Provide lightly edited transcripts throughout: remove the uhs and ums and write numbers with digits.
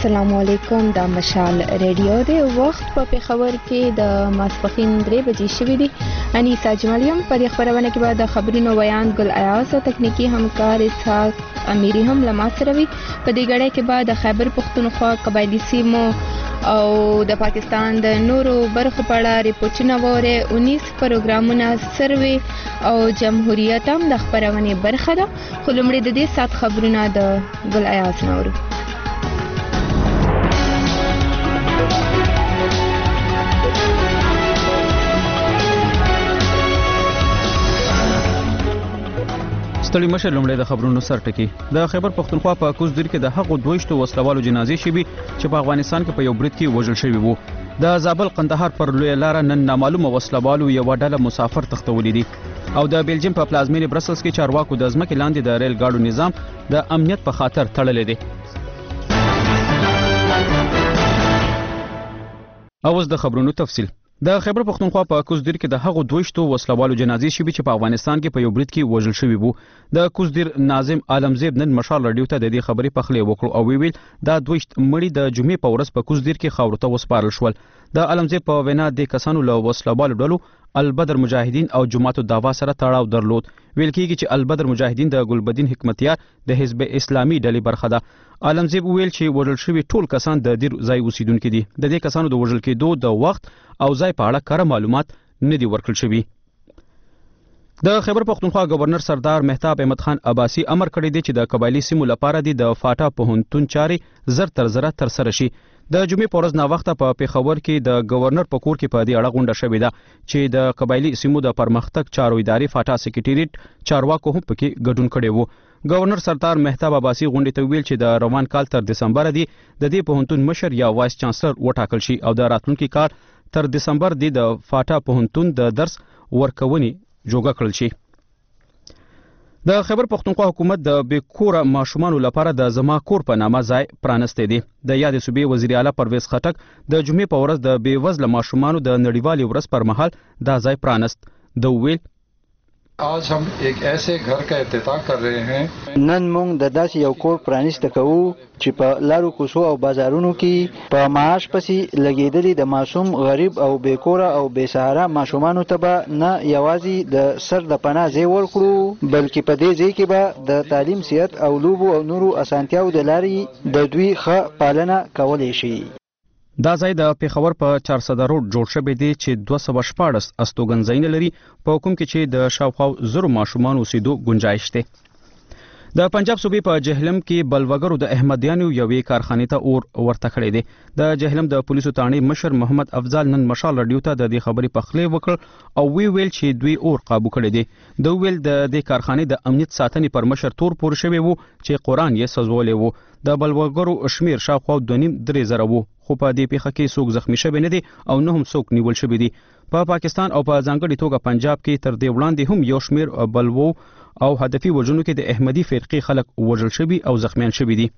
السلام علیکم د مشال ریډیو دی وخت په پېښور کې د ماسپښین 3 بجې شوې دي انیسا جمالیم په دې خبرونه کې به د خبرونو بیان ګل ایاز او تکنیکی همکار اسحاق امیری هم له ما سره وي په دې غړې کې به د خیبر پښتونخوا قبایلی سیمو او د پاکستان د نورو برخو په اړه ریپورتونه وره 19 پروګرامونه سروي او جمهوریت هم د خبرونې برخه ده خو لومړی د دې سات خبرونه د ګل ایاز نورو ستړي مشر لومړی د خبرونو سرټکی د خیبر پښتونخوا په کوزدیر کې د هغو 22 وسلوالو جنازې شوي چې په افغانستان کې په یو برید کې وژل شوي وو د زابل قندهار پر لوی لار نن نامعلومه وسلوالو یو ډله مسافر تختولې دي او د بیلجیم په پلازمینې برسلز کې چارواکو د ځمکې لاندې د ریل ګاډو نظام د امنیت په خاطر تړلې دي اوس د خبرونو تفصیل د خیبر پښتونخوا په کوزدیر کې د هغو 22 وسلوالو جنازې شوي چې په افغانستان کې په یو برید کې وژل شوي وو د کوزدیر ناظم عالمزیب نن مشال رادیو ته د دې خبرې پخلی وکړو او ویل دا 22 مړي د جمعې په ورځ په کوزدیر کې خاورو ته وسپارل شول د عالمزیب په وینا د کسانو له وسلوالو ډلو البدر مجاهدین او جماعت الدعوا سره تړاو درلود ویل کېږي چې البدر مجاهدین د ګلبدین حکمتیار د حزب اسلامي ډلې برخه ده عالمزیب ویل چې وژل شوي ټول کسان د دیر ځای اوسیدونکو دي د دې کسانو د وژل کېدو د وخت او ځای په اړه کره معلومات نه دي ورکړل شوي د خیبر پښتونخوا گورنر سردار مهتاب احمد خان عباسی امر کړی دی چې د قبایلی سیمو لپاره د فاټا پوهنتون چارې زر تر زره تر سره شي د جمعې په ورځ ناوخته په پېښور کې د گورنر په کور کې په دې اړه غونډه شوې ده چې د قبایلی سیمو د پرمختګ چارو ادارې فاټا سکریټریټ چارواکو هم پکې ګډون کړی وو گورنر سردار مهتاب عباسی غونډې ته ویل چې د روان کال تر دسمبر دی د دې پوهنتون مشر یا وایس چانسلر وټاکل شي او د راتلونکي کال تر دسمبر د فاټا پوهنتون د درس ورکونې جوګه کړل شي د خیبر پښتونخوا حکومت د بیکوره ماشومان لپاره د زما کور په نامه ځای پرانسته دي د یاد صوبې وزیر اعلی پرویز خټک د جمعې په ورځ د بیوزله ماشومان د نړیوالې ورځ پر مهال دا ځای پرانست د ویل आज हम एक ऐसे घर का افتتاح कर रहे हैं نن موږ د داسې یو کور پرانیسته کوو چې په لارو کوڅو او بازارونو کې په معاش پسې لګیدلي د معصوم غریب او بیکوره او بیسهاره ماشومانو ته به نه یوازې د سر د پناه ځای ورکړو بلکې په دې ځای کې به د تعلیم صحت او لوبو او نورو اسانتیاو د لارې د دوی ښه پالنه کولی شي دا ځای د پېښور په 400 روډ جوړ شوی دی چې 214 استوګنځایونه لري په کوم کې چې د شاوخوا زرو ماشومان اوسېدو گنجایش دی د پنجاب صوبې په جهلم کې بلوګرو د احمدیانو یوې کارخانې ته اور ورته کړی دی د جهلم د پولیسو تانې مشر محمد افضل نن مشال رادیو ته د دې خبرې پخلی وکړ او ویل چې دوی اور قابو کړی دی د ویل د دې کارخانې د امنیت ساتنې پر مشر تور پور شوی وو چې قرآن یې سوزولې وو د بلوګرو شمیر شاوخوا 2.5 زره وو خو په دې پیښه کې څوک زخمی شوی نه دي او نه هم څوک نیول شوی دي په پاکستان او په ځانګړي توګه پنجاب کې تر دې وړاندې هم یو شمیر بلوو او هدفي وژنو کې د احمدي فرقې خلک وژل شوي او زخمیان شوي دي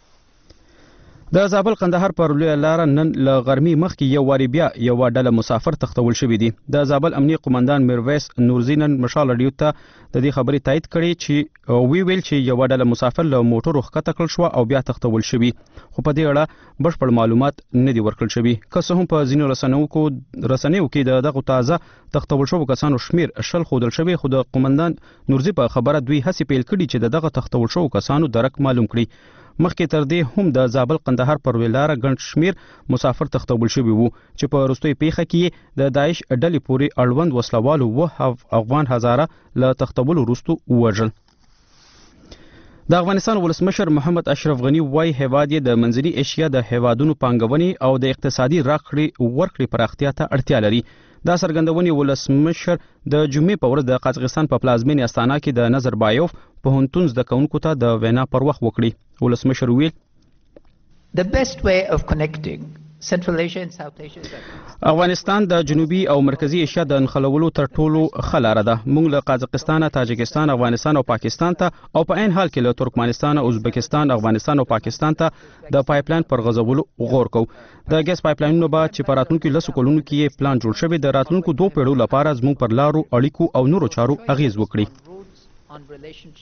د زابل قندهار پر لوی لار نن له غرمې مخکې یو واری بیا یو ډله مسافر تختول شوی دي د زابل امنیه قومندان میرویس نورزینن مشال رادیو ته د دې خبرې تایید کړي چې ویل چې یو ډله مسافر له موټرو ښکته کړل شو او بیا تختول شوی خو په دې اړه بشپړ معلومات نه دي ورکړل شوی که څه هم په ځینو رسنیو کې دغه تازه تختول شوو کسانو شمیر شل خودل شوی خو د قومندان نورزی په خبره دوی هڅې پیل کړي چې دغه تختول شوو کسانو درک معلوم کړي مخکې تر دې هم د زابل قندهار پر ویلاره ګڼ شمیر مسافر تختول شوي وو چې په وروستۍ پیښه کې د داعش ډلې پورې اړوند وسلوالو افغان هزاره له تختولو وروسته ووژل د افغانستان ولسمشر محمد اشرف غنی وايي هیواد یې د منځنۍ ایشیا د هیوادونو پانګونې او د اقتصادي راکړې ورکړې پراختیا ته اړتیا لري دا څرګندونې ولسمشر د جمعې په ورځ د قازقستان په پلازمینې استانا کې د نظربایوف پوهنتون زده کوونکو ته د وینا پر وخت وکړي ولسمشر ویل The best way of connecting Central Asia and South Asia افغانستان د جنوبي او مرکزی ایشیا د نښلولو تر ټولو ښه لاره ده موږ له قازقستان تاجکستان افغانستان او پاکستان ته او په عین حال کې له ترکمنستان ازبکستان افغانستان او پاکستان ته د پایپلاین پر غځولو غور کوو د ګیس پایپلاینونو به چې په راتلونکو 10 کلونو کې پلان جوړ شوی د راتلونکو 2 پیړیو لپاره زموږ پر لارو اړیکو او نورو چارو اغیز وکړي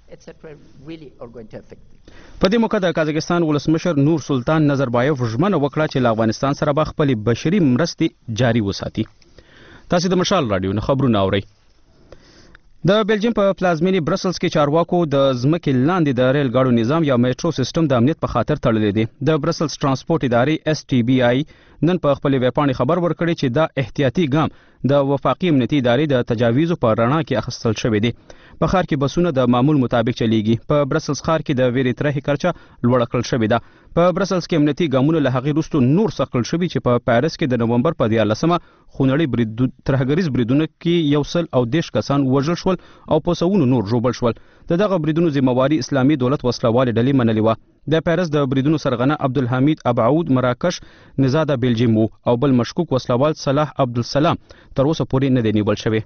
etc. really are going to affect it. په دې موقع د قازقستان ولسمشر نور سلطان نظربایف ژمنه وکړه چې له افغانستان سره به خپلې بشري مرستې جاري وساتي. تاسو د مشال رادیو نه خبرونه اورئ. د بلجیم په پلازمینی برسلز کې چارواکو د ځمکې لاندې د ریل ګاډو نظام یا میټرو سیستم د امنیت په خاطر تړلی دی. د برسلز ترانسپورت ادارې STBI نن په خپل ویبپاڼې خبر ورکړی چې دا احتیاطي ګام د وفاقي امنیتي ادارې د تجاویزو په رڼا کې اخیستل شوی دی. په ښار کې بسونه د معمول مطابق چلیږي. په برسلز ښار کې د ویرې ترهې کچه لوړه کړل شوې ده. په برسلز کې امنیتي ګامونه له هغې وروسته نور سخت کړل شوي چې په پاریس کې د نومبر په 14مه خونړي ترهګریز بریدونو کې 130 کسان وژل شول او په سوونو نور ژوبل شول. د دغه بریدونو ذمہواري اسلامي دولت وسلوالې ډلې منلې وه. د پاریس د بریدونو سرغنه عبدالحمید ابعود مراکش نزاده بلجیم وو او بل مشکوک وسلوال صلاح عبدالسلام تر اوسه پورې نه دی نیول شوی.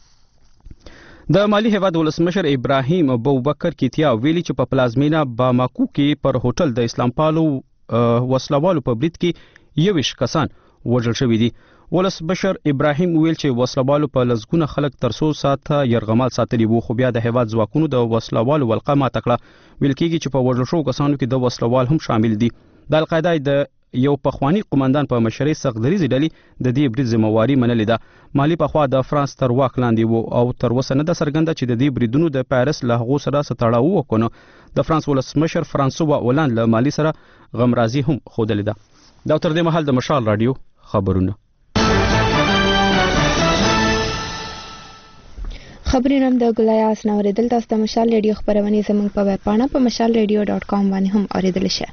د مالی هیواد ولسمشر ابراهیم ابوبکر کیتیا ویلي چې په پلازمینا باماکو کې پر هوټل د اسلام پالو وسلوالو په برید کې 21 کسان وژل شوي دي. ولسمشر ابراهیم ویل چې وسلوالو په لزګونه خلک تر څو ساعته يرغمال ساتلي وو، خو بیا د هیواد ځواکونو د وسلوالو ولقه ماته کړه. ویل کېږي چې په وژل شوو کسانو کې د وسلوال هم شامل دي. د القاعده د یو پخوانی قومندان په مشرۍ سختدریزې ډلې د دې برید ذمہواري منلې ده. مالی پخوا د فرانس تر واک لاندې وو او تر اوسه نه ده څرګنده چې د دې بریدونو د پاریس له هغو سره څه تړاو وکړو. د فرانس ولسمشر فرانسوا اولاند له مالی سره غمرازي هم ښودلې ده. دا تر دې مهال د مشال رادیو خبرونه. خبرونه د ګلایاس نو ورېدل. تاسو د مشال رادیو خبرونه زموږ په ویب پاڼه په mashalradio.com باندې هم اوریدل شئ.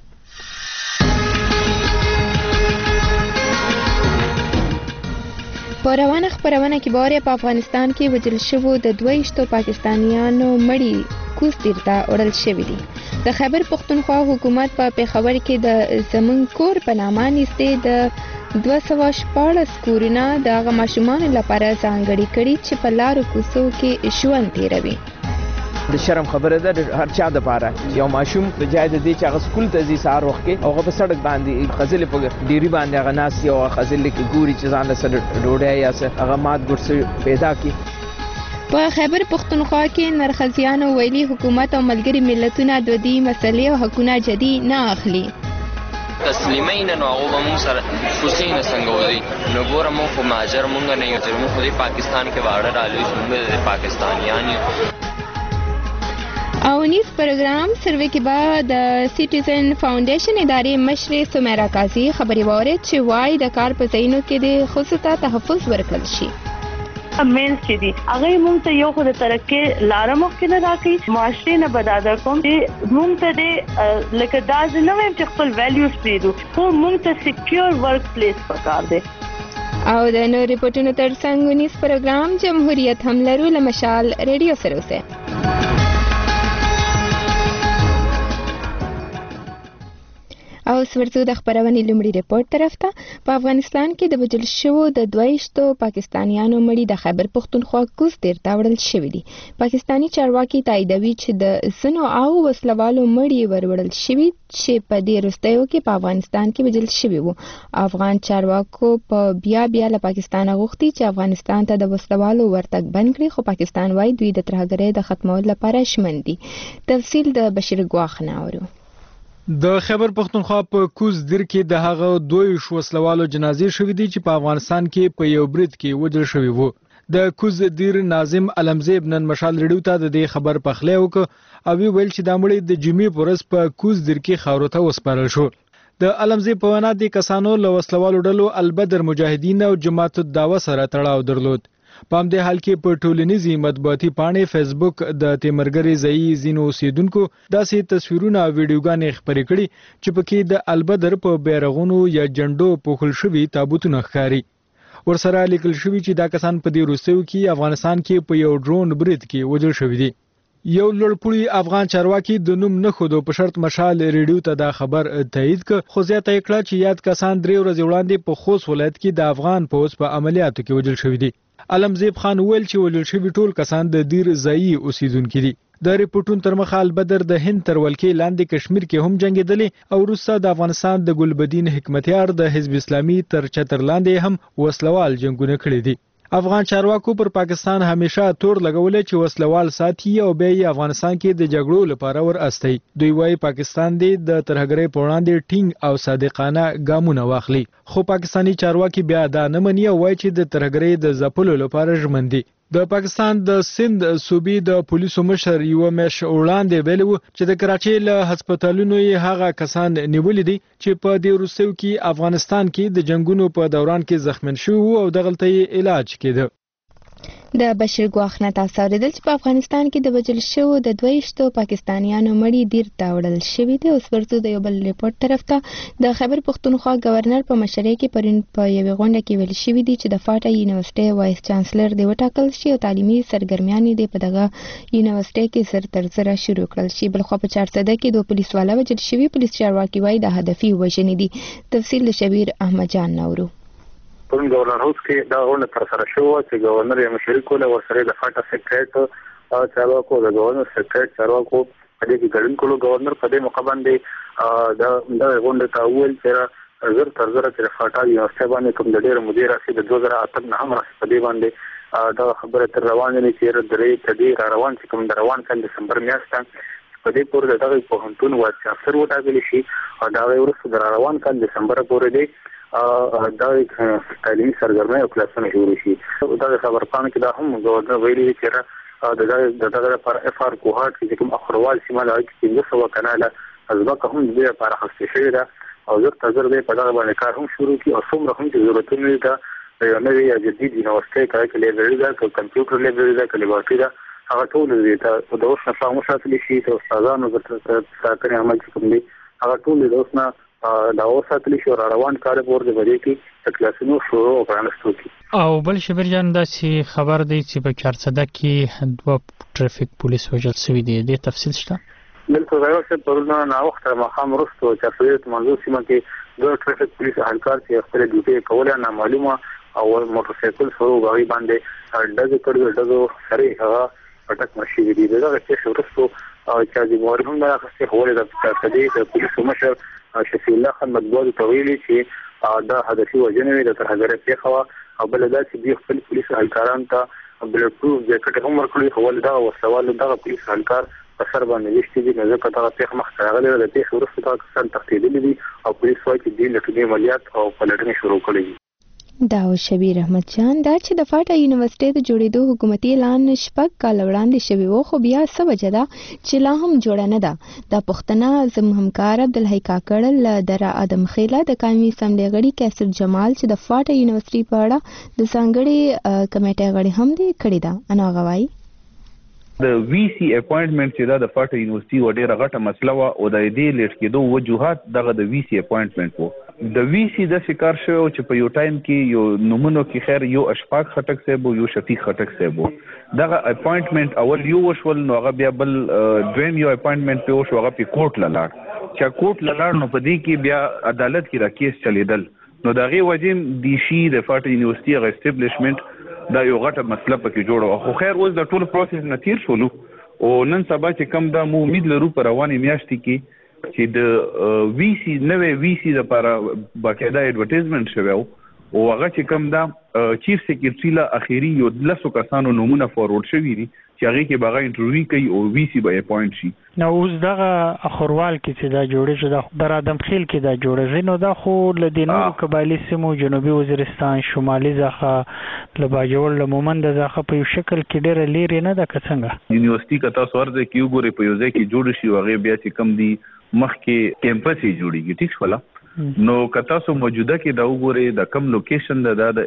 په روانه خبرونه کې باره په افغانستان کې وژل شوو د 22 پاکستانیانو مړي کوز تیرته وړل شوي دي. د خیبر پښتونخوا حکومت په پیښور کې د زمون کور په نامه نيستې د 214 کورونه د هغه ماشومانو لپاره ځانګړي کړي چې په لارو کوڅو کې ژوند تیروي. د شرم خبره ده هر چا د پاره یو ماشوم په جای د دې چې هغه سکول ته ځي سهار وخت کې او په سړک باندې خزل په ډيري باندې هغه ناس یو خزل کې ګوري چې ځان له سره ډوډۍ یا څه هغه مات ګرځي پیدا کی. په خیبر پښتونخوا کې نرخزیانو ویلي حکومت او ملګری ملتونه د دې مسلې او حقوقونه جدي نه اخلي. تسلیمین نو هغه مو سره حسین څنګه ودی نو ګورم خو ماجر مونږ نه یو چې مونږ خو پاکستان کې واړه رالو چې موږ پاکستانیان یو. او نیز پروګرام سروې کې بعد د سټیزن فاونډیشن ادارې مشر سمیرا قاضي خبري واره چې وای د کار په ځایونو کې د خصوصا تحفظ ورکړل شي. مینس چې دي هغه مونږ ته یو خو د ترقی لار مخکې نه راکې معاشري نه بداده کوم چې مونږ ته د لکه دا نه ویم چې خپل ویلیوز پریدو خو مونږ ته سکیور ورک پلیس پکار دی. او د نو ریپورتونو ترڅنګ نیز پروګرام جمهوریت هم لرو له مشال ریډیو سره اوسه. او ورڅو د خبرونې لومړی ریپورت طرف ته. په افغانستان کې د وژل شوو د 22 پاکستانیانو مړي د خیبر پښتونخوا کوز تیرته وړل شوي دي. پاکستانی چارواکي تاییدوي چې د زنو او وسلوالو مړي وروړل شوي چې په دې وروستیو کې په افغانستان کې وژل شوي وو. افغان چارواکو په بیا له پاکستان غوښتي چې افغانستان ته د وسلوالو ورتګ بند کړي، خو پاکستان وايي دوی د ترهګرۍ د ختمولو لپاره ژمن دي. تفصیل د بشیر ګواخ نه اورو. د خیبر پښتونخوا په کوز دیر کې د هغه 22 وسلوالو جنازې شوې دي چې په افغانستان کې په یو برید کې وژل شوي وو. د کوز دیر ناظم علمزیب نن مشال ریډیو ته د دې خبر پخلی وکړ او ویل چې دا مړي د جمعې په ورځ په کوز دیر کې خاورو ته وسپارل شو. د علمزیب په وینا د کسانو له وسلوالو ډلو البدر مجاهدین او جماعت الدعوه سره تړاو درلود. په همدې حال کې په ټولنیزي مطبوعاتي پاڼې فیسبوک د تیمرګری ځایي ځینو اوسیدونکو داسې تصویرونه او ویډیوګانې خپرې کړي چې پکې د البدر په بیرغونو یا جنډو پوښل شوي تابوتونه ښکاري. ورسره لیکل شوي چې دا کسان په دې وروستیو کې افغانستان کې په یو ډرون برید کې وژل شوي دي. یو لوړپوړي افغان چارواکي د نوم نه خودو په شرط مشال ریډیو ته دا خبر تایید کړ، خو زیاته یې کړه چې یاد کسان 3 ورځې وړاندې په خوست ولایت کې د افغان پوځ په عملیاتو کې وژل شوي دي. علمزیب خان ویل چې وژل شوي ټول کسان د دیر ځایي اوسیدونکي دي. د ریپورتونو تر مخه البدر د هند تر ولکې لاندې کشمیر کې هم جنګېدلې او وروسته د افغانستان د ګلبدین حکمتیار د حزب اسلامي تر چتر لاندې هم وسلوال جنګونه کړي دي. افغان چارواکو پر پاکستان همیشه تور لګولې چې وسلوال ساتي او به افغانستان کې د جګړو لپاره ور استي. دوی وايي پاکستان دې د ترهګرۍ په وړاندې ټینګ او صادقانه ګامونه واخلي. خو پاکستانی چارواکي بیا دا نه مني او وايي چې د ترهګرۍ د ځپلو لپاره ژمن دي. د پاکستان د سند صوبې د پولیسو مشر یو مش وړاندې ویلو چې د کراچۍ له هسپتالونو یې هغه کسان نیولې دي چې په دې وروستیو کې افغانستان کې د جنگونو په دوران کې زخمین شوي او دغلته یې علاج کېده. د بشیر ګواخ نه تاسو اوریدل چې په افغانستان کې د وژل شوو د 22 پاکستانیانو مړي ډیر تا وړل شوي دي. اوس ورته د یو بل ریپورت طرف ته د خیبر پختونخوا گورنر په مشرۍ کې پرون په یوې غونډه کې ویل شوي دي چې د فاټا یونیورسيټي وایس چانسلر دی وټاکل شي او تعلیمي سرګرمیان دي په دغه یونیورسيټي کې زر تر زر شروع کړل شي. بلخو په 400 کې د پولیس والا وژل شوي پولیس چارواکي وایي د هدفي وژنې دي. تفصیل شبیر احمد جان نورو. پرون گورنر هاوس کې دا غونډه تر سره شوه چې گورنر یې مشري کوله ورسره د فاټا سیکریټ چارواکو د گورنر سیکریټ چارواکو په دې کې ګډون کولو. گورنر په دې موقع باندې دا غونډه ته وویل چې زر تر زر چې فاټا یونیورسيټي باندې کوم د ډېر مدیر راسي د 2008 نه هم راسي په دې باندې دا خبره تر روانه نه چې درې تدې روان چې کوم د روان کال دسمبر میاشت په دې پورې دغه په هنتون وایس چانسلر وټاکل شي او دا ورسره د روان کال دسمبر پورې دی دا تعلیمي سرګرمۍ او کلاسونه جوړ شي. دا خبرپاڼه کې دا هم گورنر ویلي چې دغه لپاره اف ار کوهات چې کوم اخروال سیمه لای کې 200 کناله ازبکه هم دې لپاره خاصه شوی ده او زر تزر دې په دغه باندې کار هم شروع کی او څومره هم چې ضرورتونه ده یو نوې یا جدید یونیورسيټي کې لایبرری ده کمپیوټر لایبرری ده کلیبارټي ده هغه ټول دې ته د اوس نه فهم ساتل شي او استادانو د ساتنې عمل کوم دي هغه ټول د اوس نه دا اوساتلی شو روان کار پورې بری کې کلاسونو شروع او پرانستو کی. او بل شبیر جان دا چې خبر دی چې په 400 کې 2 ټریفیک پولیس وژل شوی دی. د تفصیل شته؟ بلکې غواړم چې پرونه نا وخت مخام رستو 400 منځو سیمه کې 2 ټریفیک پولیس اهلکار چې خپل ډیوټي کوله نامعلومه او موټر سایکل سره غوي باندې ډزې کړې ډزو سره هغه پټک مشي دي. دا چې شورستو چې د مورهم دا څه هوله د پولیسو مشر شفیع الله خان مدبوغ تویلی چې دا هدفي وژنې د ترهګرۍ پیښه او بل دا چې د خپل پولیسو اهلکاران ته بل پروف جاکټ هم ورکړي خو دا وسوال دغه پولیس اهلکار په سر باندې وشتي دي. نو ځکه دا پیښه مخ ته راغلې د پیښې وروسته دا کسان تښتېدلي دي او پولیس وايي چې د لټونې عملیات او پلټنې شروع کړې دي. دا شبیر احمد جان دا چې د فاټا یونیورسيټي د جوړېدو حکومتي اعلان شپږ کال وړاندې شوی و خو بیا څه وجه ده چې لا هم جوړه نه ده. دا پښتنه زموږ همکار عبدالحی کاکړ له دره ادم خیله د قومي اسمبلی غړي کیسر جمال چې د فاټا یونیورسيټي په اړه د ځانګړي کمیټې غړي هم دی کړی ده. انا غوايي د وی سی اپاینټمنټ چې دا د فاټا یونیورسيټي و ډیره غټه مسله و او د دې لیټ کېدو وجوهات دغه د وی سی اپاینټمنټ وو. د وی سی د شکار شو چې په یو ټایم کې یو نومونو کې خیر یو اشفاق خټک صاحب او یو شفیق خټک صاحب دغه اپاینټمنټ اول یو وشول نو هغه بیا بل دویم یو اپاینټمنټ په وشو هغه په کوټ لاله چې کوټ لاله نو په دې کې بیا عدالت کې را کیس چلیدل نو دغه وجیم دی شي د فاټا یونیورسيټي غ اسټابلیشمنت دا یو غټه مسله پکې جوړه خو خیر اوس د ټول پروسس نه تیر شولو او نن سبا چې کم دا مو امید لرو پر روانې میاشتې کې چې د وی سی نوې وی سی لپاره باقاعده ایڈورټایزمنټ شوی او هغه چې کم دا چیف سیکریټری لا اخیری یو 200 کسانو نمونه فارورډ شوی دي چې هغه کې باغه انټرویو کوي او وی سی به اپاینټ شي. نو اوس دغه اخروال کې چې دا جوړه شو د برادم خیل کې دا جوړه زینو دا خو ل دینو قبایلی سیمو جنوبي وزیرستان شمالي ځخه ل باجوړ ل مومند ځخه په یو شکل کې ډېر لري نه د کڅنګ یونیورسيټي کتا سورځ کې وګوري په یو ځای کې جوړ شي هغه بیا چې کم دي مخ کې کیمپس یې جوړیږي ټیک شولا نو کتا سو موجوده کې دا وګوري د کم لوکیشن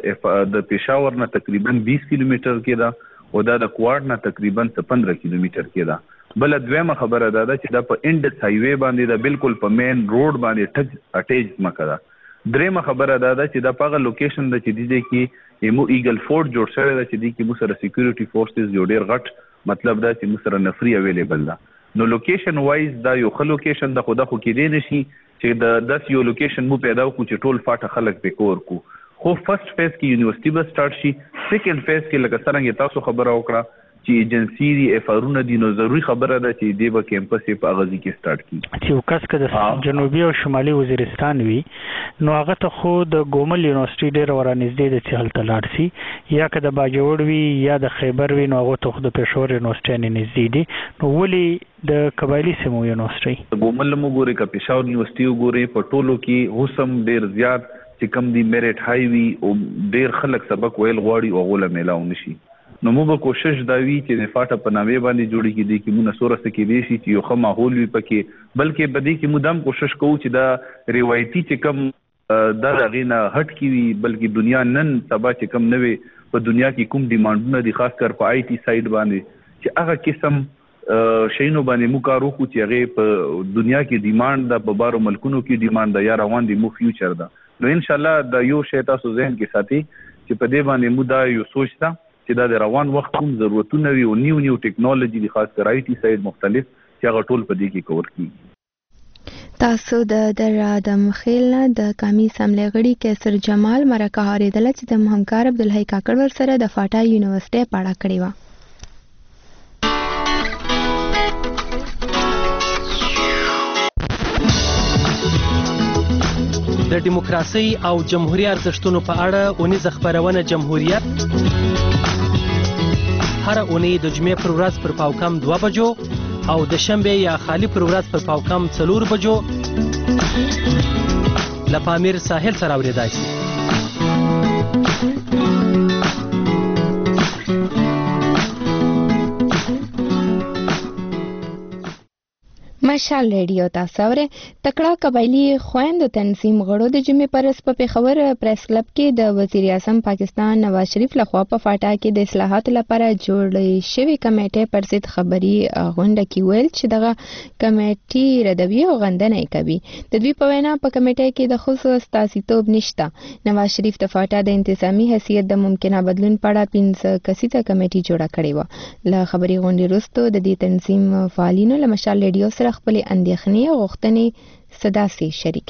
د پېښور نه تقریبا 20 کیلومتر کې دا او دا د کوارډ نه تقریبا 15 کیلومتر کې دا بل دویمه خبره ده چې دا په انډس هایوي باندې دا بالکل په مین روډ باندې ټچ اٹیچ مکه دا دریمه خبره ده چې دا په لوکیشن د چې دي کې ایمو ایګل فورټ جوړ شوی دا چې دي کې مو سره سکیورټي فورسز جوړ ډیر غټ مطلب دا چې مو سره نفري اویلیبل ده نو لوکیشن وایز دا یو خل لوکیشن د خدا خو کې دی نشي چې د 10 یو لوکیشن مو پیدا کو چې ټول فاټه خلک په کور کو خو فرست فیز کې یونیورسيټي به سٹارټ شي سیکنډ فیز کې لکه څنګه تاسو خبره وکړه چې ایجنسی دی افارونه دي نو ضروری خبره ده چې دی به کیمپس په اغازي کې سٹارټ کړي چې وکاس کده جنوبي او شمالي وزیرستان وي نو هغه ته خو د ګومل یونیورسيټي ډیر ورانږدې د چهل تلار سي یا کده باجوړ وي یا د خیبر وي نو هغه ته خو د پېښور یونیورسيټي نه نږدې دي نو ولي د قبایلی سیمو یونیورسيټي ګومل مو ګوري کا پېښور یونیورسيټي وګوري په ټولو کې هوسم ډیر زیات چې کم دی میرټ هاي وي او ډیر خلک سبق ویل غواړي او غوله میلاو نشي نو موږ کوشش دا وی چې د فاټه په نامې باندې جوړی کې دي چې موږ سورسته کې دي چې یو ښه ماحول وي پکې بلکې بدی کې مدام کوشش کوو چې دا روایتي چې کم دا غینه هټ کی وي بلکې دنیا نن سبا چې کم نوي په دنیا کې کوم ډیمانډونه دي خاص کر په آی ټي سایډ باندې چې هغه قسم شینو باندې مو کارو کو چې هغه په دنیا کې ډیمانډ د په بارو ملکونو کې ډیمانډ دا یا روان دي مو فیوچر دا نو ان شاء الله دا یو شی تاسو ذهن کې ساتي چې په دې باندې مو دا یو سوچتا چې دا د روان وخت کوم ضرورتونه وي او نیو ټیکنالوژي د خاص کر آی ټي سایډ مختلف چې هغه ټول په دې کې کور کیږي تاسو د آدم خیل د قومي اسمبلی غړي کیسر جمال مرکه اوریدل چې د همکار عبدالحی کاکړ ور سره د فاټا یونیورسيټي پاړه کړی و د دیموکراسي او جمهوریت ارزښتونو په اړه اونیزه خبرونه جمهوریت هر اونۍ د جمعې پر ورځ پر پاوکم 2 بجو او د شنبه یا خالی پر ورځ پر پاوکم 4 بجو له پامیر ساحل سره اوریدای شي مشال ریډیو تاسو اورئ تکړه قبایلی خويندو تنظیم غړو د جمعې پرس په پیښور پریس کلب کې د وزیر اعظم پاکستان نواز شریف لخوا په فاټا کې د اصلاحاتو لپاره جوړ شوی کمیټې پر ضد خبري غونډه کې ویل چې دغه کمیټې ردوی او غندنه کوي د دوی په وینا په کمیټې کې د خصوصي استازیتوب نشته نواز شریف د فاټا د انتظامی حیثیت د ممکنه بدلون په اړه 15 کسیته کمیټې جوړه کړې و له خبري غونډې وروسته د دې تنظیم فعالینو له مشال ریډیو سره خپل اندېښنې او غوښتنې صدا سي شریک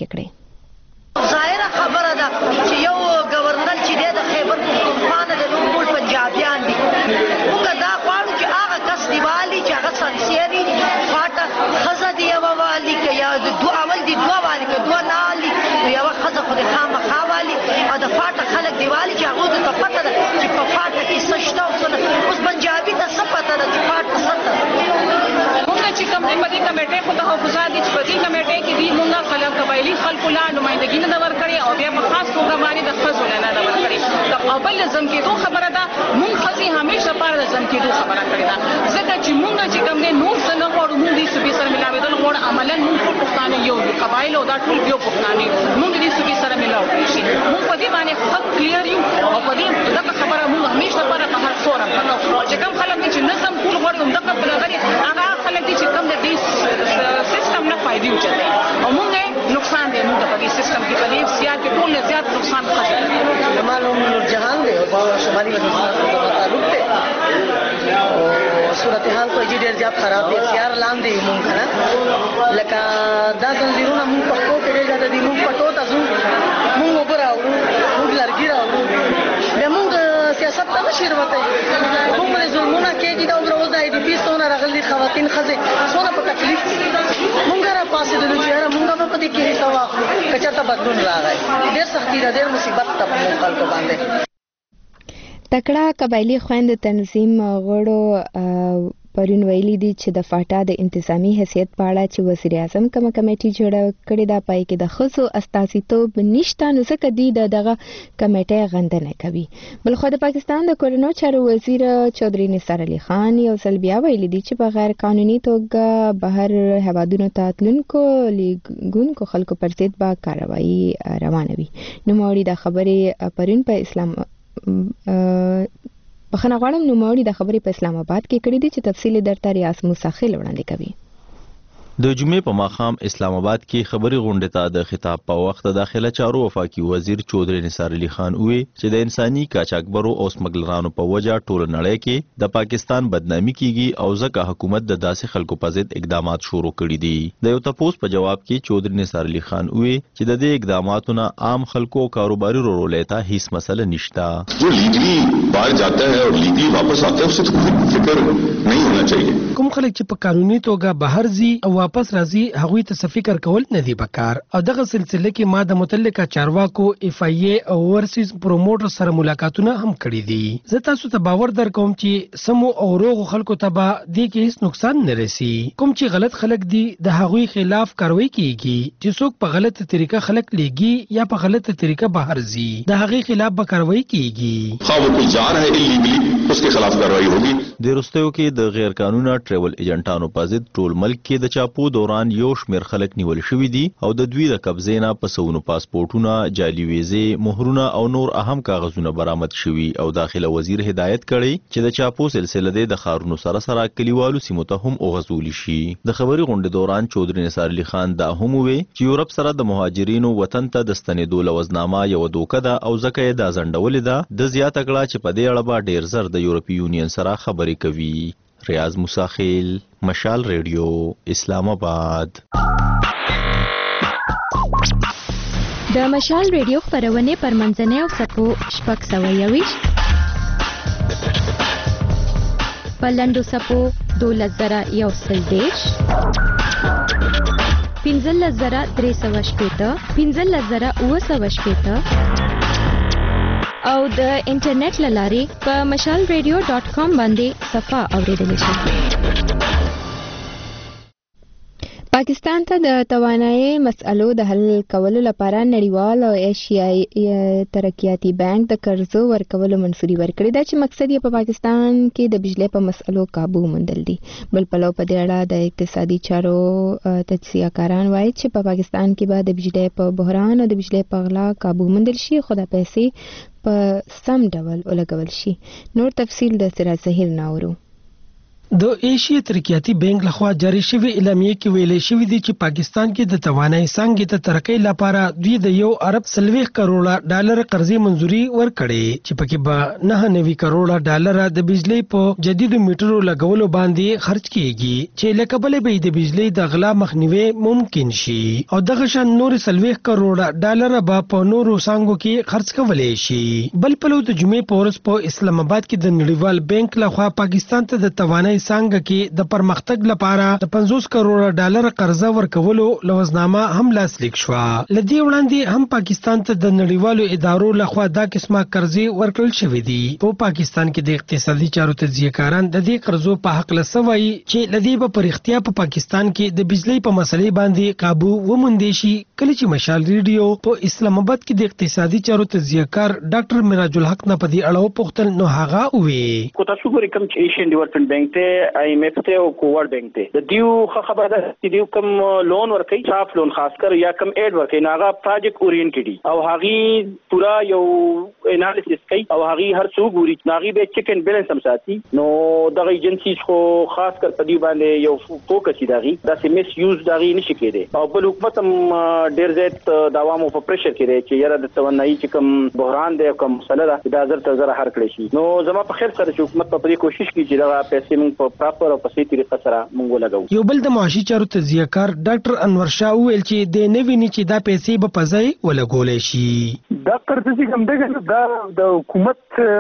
کړې ظاهره خبره ده چې یو گورنر چې د خیبر پختونخوا د ټول پنجابیان دي موږ دا غواړو چې هغه کس دیوالي چې هغه سنسيري فاټه خزه دی او والی کې یا د دوه اول دي دوه والی کې دوه نالي یو خزه خو د خامخا والی او د فاټه خلک دیوالي چې هغه ته پته ده چې په فاټه کې څه شته او اوس پنجابي ته څه پته ده چې فاټه څه چې کوم په دې کمیټې په تحفظات دي په دې کمیټې کې دي موږ خلک قبایلی خلکو لا نمائندګي نه ورکړي او بیا په خاص توګه باندې د خزو نه ورکړي د اول ځم کېدو خبره ده موږ خزي همیشه لپاره د ځم کېدو خبره کړې ده ځکه چې موږ چې کوم نه نور څنګه غواړو موږ دې صوبې سره ملاوېدل غواړو عملاً موږ ټول پښتانه یو قبایل او دا ټول یو پښتانه موږ دې صوبې سره ملاوي شي موږ په دې باندې خط کلیر یو او په دې دغه خبره موږ همیشه لپاره په هر فورم چې کوم خلک چې نظم ټول غواړي دغه په لغړي هغه خلک چې کوم د دې سیستم نه فائدې وچته او موږ نقصان دی موږ په دې سیستم کې په دې زیات ټول زیات نقصان خاطر معلوم نور جهان دی او شمالي وزیرستان تعلق دی او صورتحال په ډېر زیات خراب دي اختیار لاندې مونږ نه لکه دا تنظیمونه مونږ پښتو کې راځي د مونږ پټو تاسو مونږ وګراو مونږ لرګي راو به مونږ سیاست ته نشي ورته کومه ظلمونه کېږي دا ورو ځای دي پیسونه راغلي خواتین خزه څونه په تکلیف مونږ را پاسې د لوچاره مونږ په دې کې حصہ واخلو کچته بدلون راغی ډېر سختي ده ډېر مصیبت ته په خلکو باندې تکړه قبایلی خويندو تنظیم غړو پرون ویلي دي چې د فاټا د انتظامی حیثیت په اړه چې وزیر اعظم کومه کمیټه جوړه کړې ده پای کې د خصو استازیتوب نشته نو ځکه دی دغه کمیټه غندنه کوي بل خو د پاکستان د کورونو چارو وزیر چودھری نثار علي خان یو ځل بیا ویلي دي چې په غیر قانوني توګه بهر هوادونو ته تلونکو لیګونکو خلکو پر ضد به کاروایی روانه وي نو موري د خبرې پرون په اسلام بخنه غواړم نو موري د خبرې په اسلام آباد کې کړې دي چې تفصیل درته ریاض موسی خیل وړاندې کوي د جمعې په ماښام اسلام آباد کې خبري غونډه ته د خطاب په وخت داخله چارو وفاقي وزیر چودري نثار علي خان وی چې د انساني کاچاکبرو او سمګلرانو په وجه ټول نړۍ کې د پاکستان بدنامي کیږي او ځکه حکومت د داسې خلکو په ضد اقدامات شروع کړي دي. د یو تپوس په جواب کې چودري نثار علي خان وی چې د دې اقداماتو نه عام خلکو کاروباري رولې ته هیڅ مسله نشته. جو لیگلی باہر جاتا ہے اور لیگلی واپس آتا ہے اسے تو کوئی فکر نہیں ہونا چاہیے. کوم خلک چې په قانوني توګه بهر ځي او واپس راځي هغوی ته څه فکر کول نه دی پکار. او دغه سلسله کې ما د متعلقه چارواکو FIA او ورسیز پروموټر سره ملاقاتونه هم کړي دي. زه تاسو ته باور درکوم چې سمو او روغو خلکو ته به دې کې هیڅ نقصان نه رسي. کوم چې غلط خلک دي د هغوی خلاف کاروي کیږي. چې څوک په غلطه طریقه خلک لېږي یا په غلطه طریقه بهر ځي د هغوی خلاف به کاروي کیږي. خو کوئی جا رہا ہے ایلیگلی اس کے خلاف کاروائی ہوگی. د رستیو کې د غیر قانوني ټریول ایجنټانو په ضد ټول ملک کې د چاپو دوران یو شمېر خلک نیول شوي دي او د دوی د قبضې نه په سونو پاسپورټونه، جعلي ویزې، مهرونه او نور اهم کاغذونه برآمد شوي. او داخله وزیر هدایت کړی چې د چاپو سلسله د خارونو سره سره کلیوالو سیمو ته هم وغځول شي. د خبري غونډې دوران چودري نثار علي خان دا هم وی چې یورپ سره د مهاجرینو وطن ته د ستنېدو لوزنامه یو دوکه ده او ځکه یې دا ځنډولې ده. د زیاته کړه چې په دې اړه به ډېر زر د یورپي یونین سره خبرې کوي. ریاض موساخیل، مشال ریډیو، اسلام آباد. د مشال ریډیو خپرونې پر منځنۍ او سپو 621 په لنډو سپو 12110 15380 15380 او د انټرنیټ لارې په mashalradio.com باندې صفه اوریدل شي. پاکستان ته د توانایي مسألو د حل کولو لپاره نړیوال او ایشیایي ترقیاتي بانک د قرضو ورکولو منصوري ورکړې ده چې مقصد یې په پاکستان کې د بجلی په مسألو قابو موندل دي. بل پلو په دې اړه د اقتصادي چارو تجزیه کاران وایي چې په پاکستان کې به د بجلی په بحران او د بجلی په غلا قابو موندل شي خو د پیسې په سم ډول ولګول شي. نور تفصیل د سراج ظهیر ناورو. د ایشیا ترقیاتي بانک لخوا جاری شوی اعلامیه کې ویل شوی دی چې پاکستان کې د توانایي څنګه ته ترقی لپاره دوی د $1.40 کروڑ قرضې منزوري ورکړې چې پکې به $9.9 کروڑ د بجلی په جدیدو میټرو لګولو باندې خرج کیږي چې لکبل به د بجلی د غلا مخنیوي ممکن شي او دغه شان نور $40 کروڑ به په نورو څنګهو کې خرج کولای شي. بل په لور د جمعې په ورځ په اسلام آباد کې د نړیوال بانک لخوا پاکستان ته د توانایي څنګه کې د پرمختګ لپاره د $50 کروڑ قرضه ورکولو لوزنامه هم لاسلیک شو. لدی وړاندې هم پاکستان ته د نړیوالو ادارو لخوا دا قسمه قرضې ورکړل شوې دي. په پاکستان کې د اقتصادي چارو تجزیه کاران د دې قرضو په حق لسوي چې لدی په اختیا په پاکستان کې د بجلی په مسلې باندې قابو وموندې شي. کله چې مشال ریډیو په اسلام آباد کې د اقتصادي چارو تجزیه کار ډاکټر میراج الحق نه په دې اړه پوښتنه نو هغه وی کو تاسو ګورئ کوم چې ایشین ډیولپمنٹ بانک ته IMF ته او کوورډ بانک ته د دیو خبره ده چې دیو کوم لون ورکړي صاف لون خاص کر یا کوم ایډ ورکړي ناغه پروجیکټ اورینټډ او هغه پورا یو انالیسس کوي او هغه هر څو ګوري ناغي به چیک ان بیلانس هم ساتي. نو دغه ایجنسیز خو خاص کر په دی باندې یو فوکس دي دا سي میس یوز دغه نشي کېده او بل حکومت هم ډیر زیات د عوامو په پریشر کې دی چې یاره د توانایي چې کوم بحران دی کوم مسله ده دا زر تر زر هر کړی شي. نو زما په خیر سره چې حکومت په دې کوشش کوي چې دغه پیسې موږ په پراپر او په صحیح طریقه سره موږ ولګو. یو بل د معاشي چارو تجزیه کار ډاکټر انور شاه ویل چې د نوی نه چې دا پیسې به پځای ولګول شي. دا قرض چې کوم دغه دا د حکومت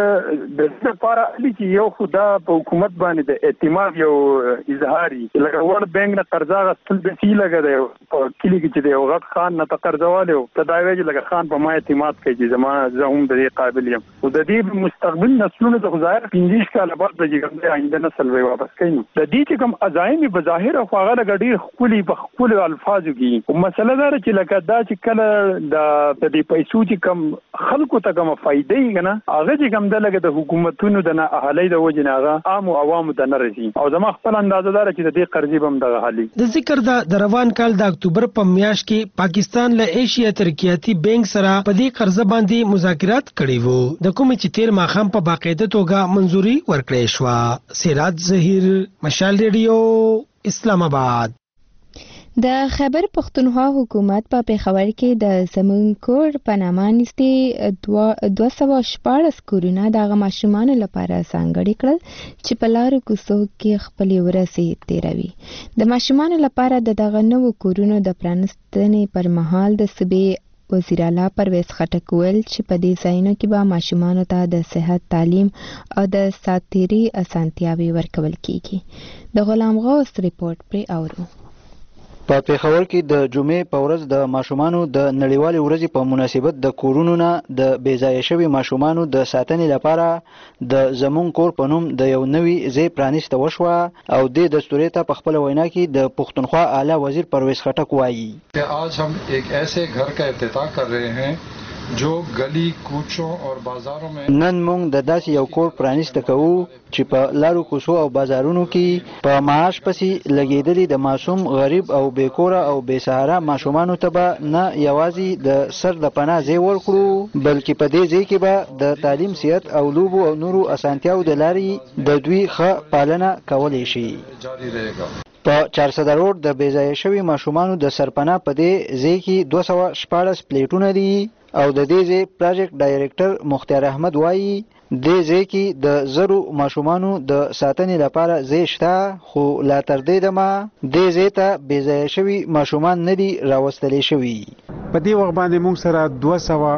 د لپاره چې یو خدا په حکومت باندې د اعتماد یو اظهاري لکه ورلد بانک نه قرض غوښتل د سی لګا په کلی کې چې د غټ خان نه قرضواله ته دا ویل لکه خان په ما اعتماد کوي چې زه هم د دې قابل یم او د دې مستقبل نسلونو ته ظاهر 15 کال بعد د جګړې آینده نسل وي واپس کوي. د دې چې کوم عزایم بظاهر خو هغه لګډیر خپل په خپل الفاظو کې او مسله دا چې لکه دا چې کله د دې پیسو چې کوم خلکو ته کوم فائدې کنه هغه چې کوم د لګ د حکومتونو د نه اهلي د وجناغه عام او عوام د نه رسي او زما خپل اندازه دار چې د دې قرضې بم دغه حالي د ذکر د روان کال د اکتوبر په میاشت کې پاکستان له ایشیا ترقیاتي بانک سره په دې قرضه باندې مذاکرات کړي وو د کوم چې تیر ماخام په باقاعده توګه منزوري ورکړې شو. سراج ظهیر، مشال ریډیو، اسلام آباد. د خیبر پښتونخوا حکومت په پیښور کې د زمون کور په نامه نږدې 214 کورونه د ماشومان لپاره ځانګړي کړل چې په لارو کوڅو کې خپلې ورځې تیروي. د ماشومان لپاره دغه نوو کورونو د پرانستنې پر مهال د صوبې وزیر اعلی پرویز خټک ویل چې په دې ځایونو کې به ماشومانو ته د صحت، تعلیم او د ساتیري اسانتیاوې ورکول کیږي. د غلام غوث ریپورت پرې اورو. په پیښور کې د جمعې په ورځ د ماشومانو د نړیوالې ورځې په مناسبت د کورونو نه د بې ځایه شوي ماشومانو د ساتنې لپاره د زمون کور په نوم د یو نوي ځای پرانیسته وشوه او د دستورې ته په خپله وینا کې د پښتونخوا اعلی وزیر پرویز خټک وایي कि आज हम एक ऐसे घर का इफ्तिताह कर रहे हैं जो गली कोचों और बाजारों में نن موږ د داسې یو کور پرانیسته کوو چې په لارو کوڅو او بازارونو کې په معاش پسې لګېدلي د معصوم، غریب او بېکوره او بې سهاره ماشومانو ته به نه یوازې د سر د پناه ځای ورکړو بلکې په دې ځای کې به د تعلیم، صحت او لوبو او نورو اسانتیاو د لارې د دوی ښه پالنه کولی شي. जारी रहेगा. په 400 روډ د بې ځایه شوي ماشومانو د سرپناه په دې ځای کې 214 پلیټونه دي او د دې ځای پراجیکټ ډایریکټر مختار احمد وایي دې ځای کې د زرو ماشومانو د ساتنې لپاره ځای شته خو لا تر دې دمه دې ځای ته بې ځایه شوي ماشومان نه دي راوستلی شوي. په دې وخت باندې موږ سره 200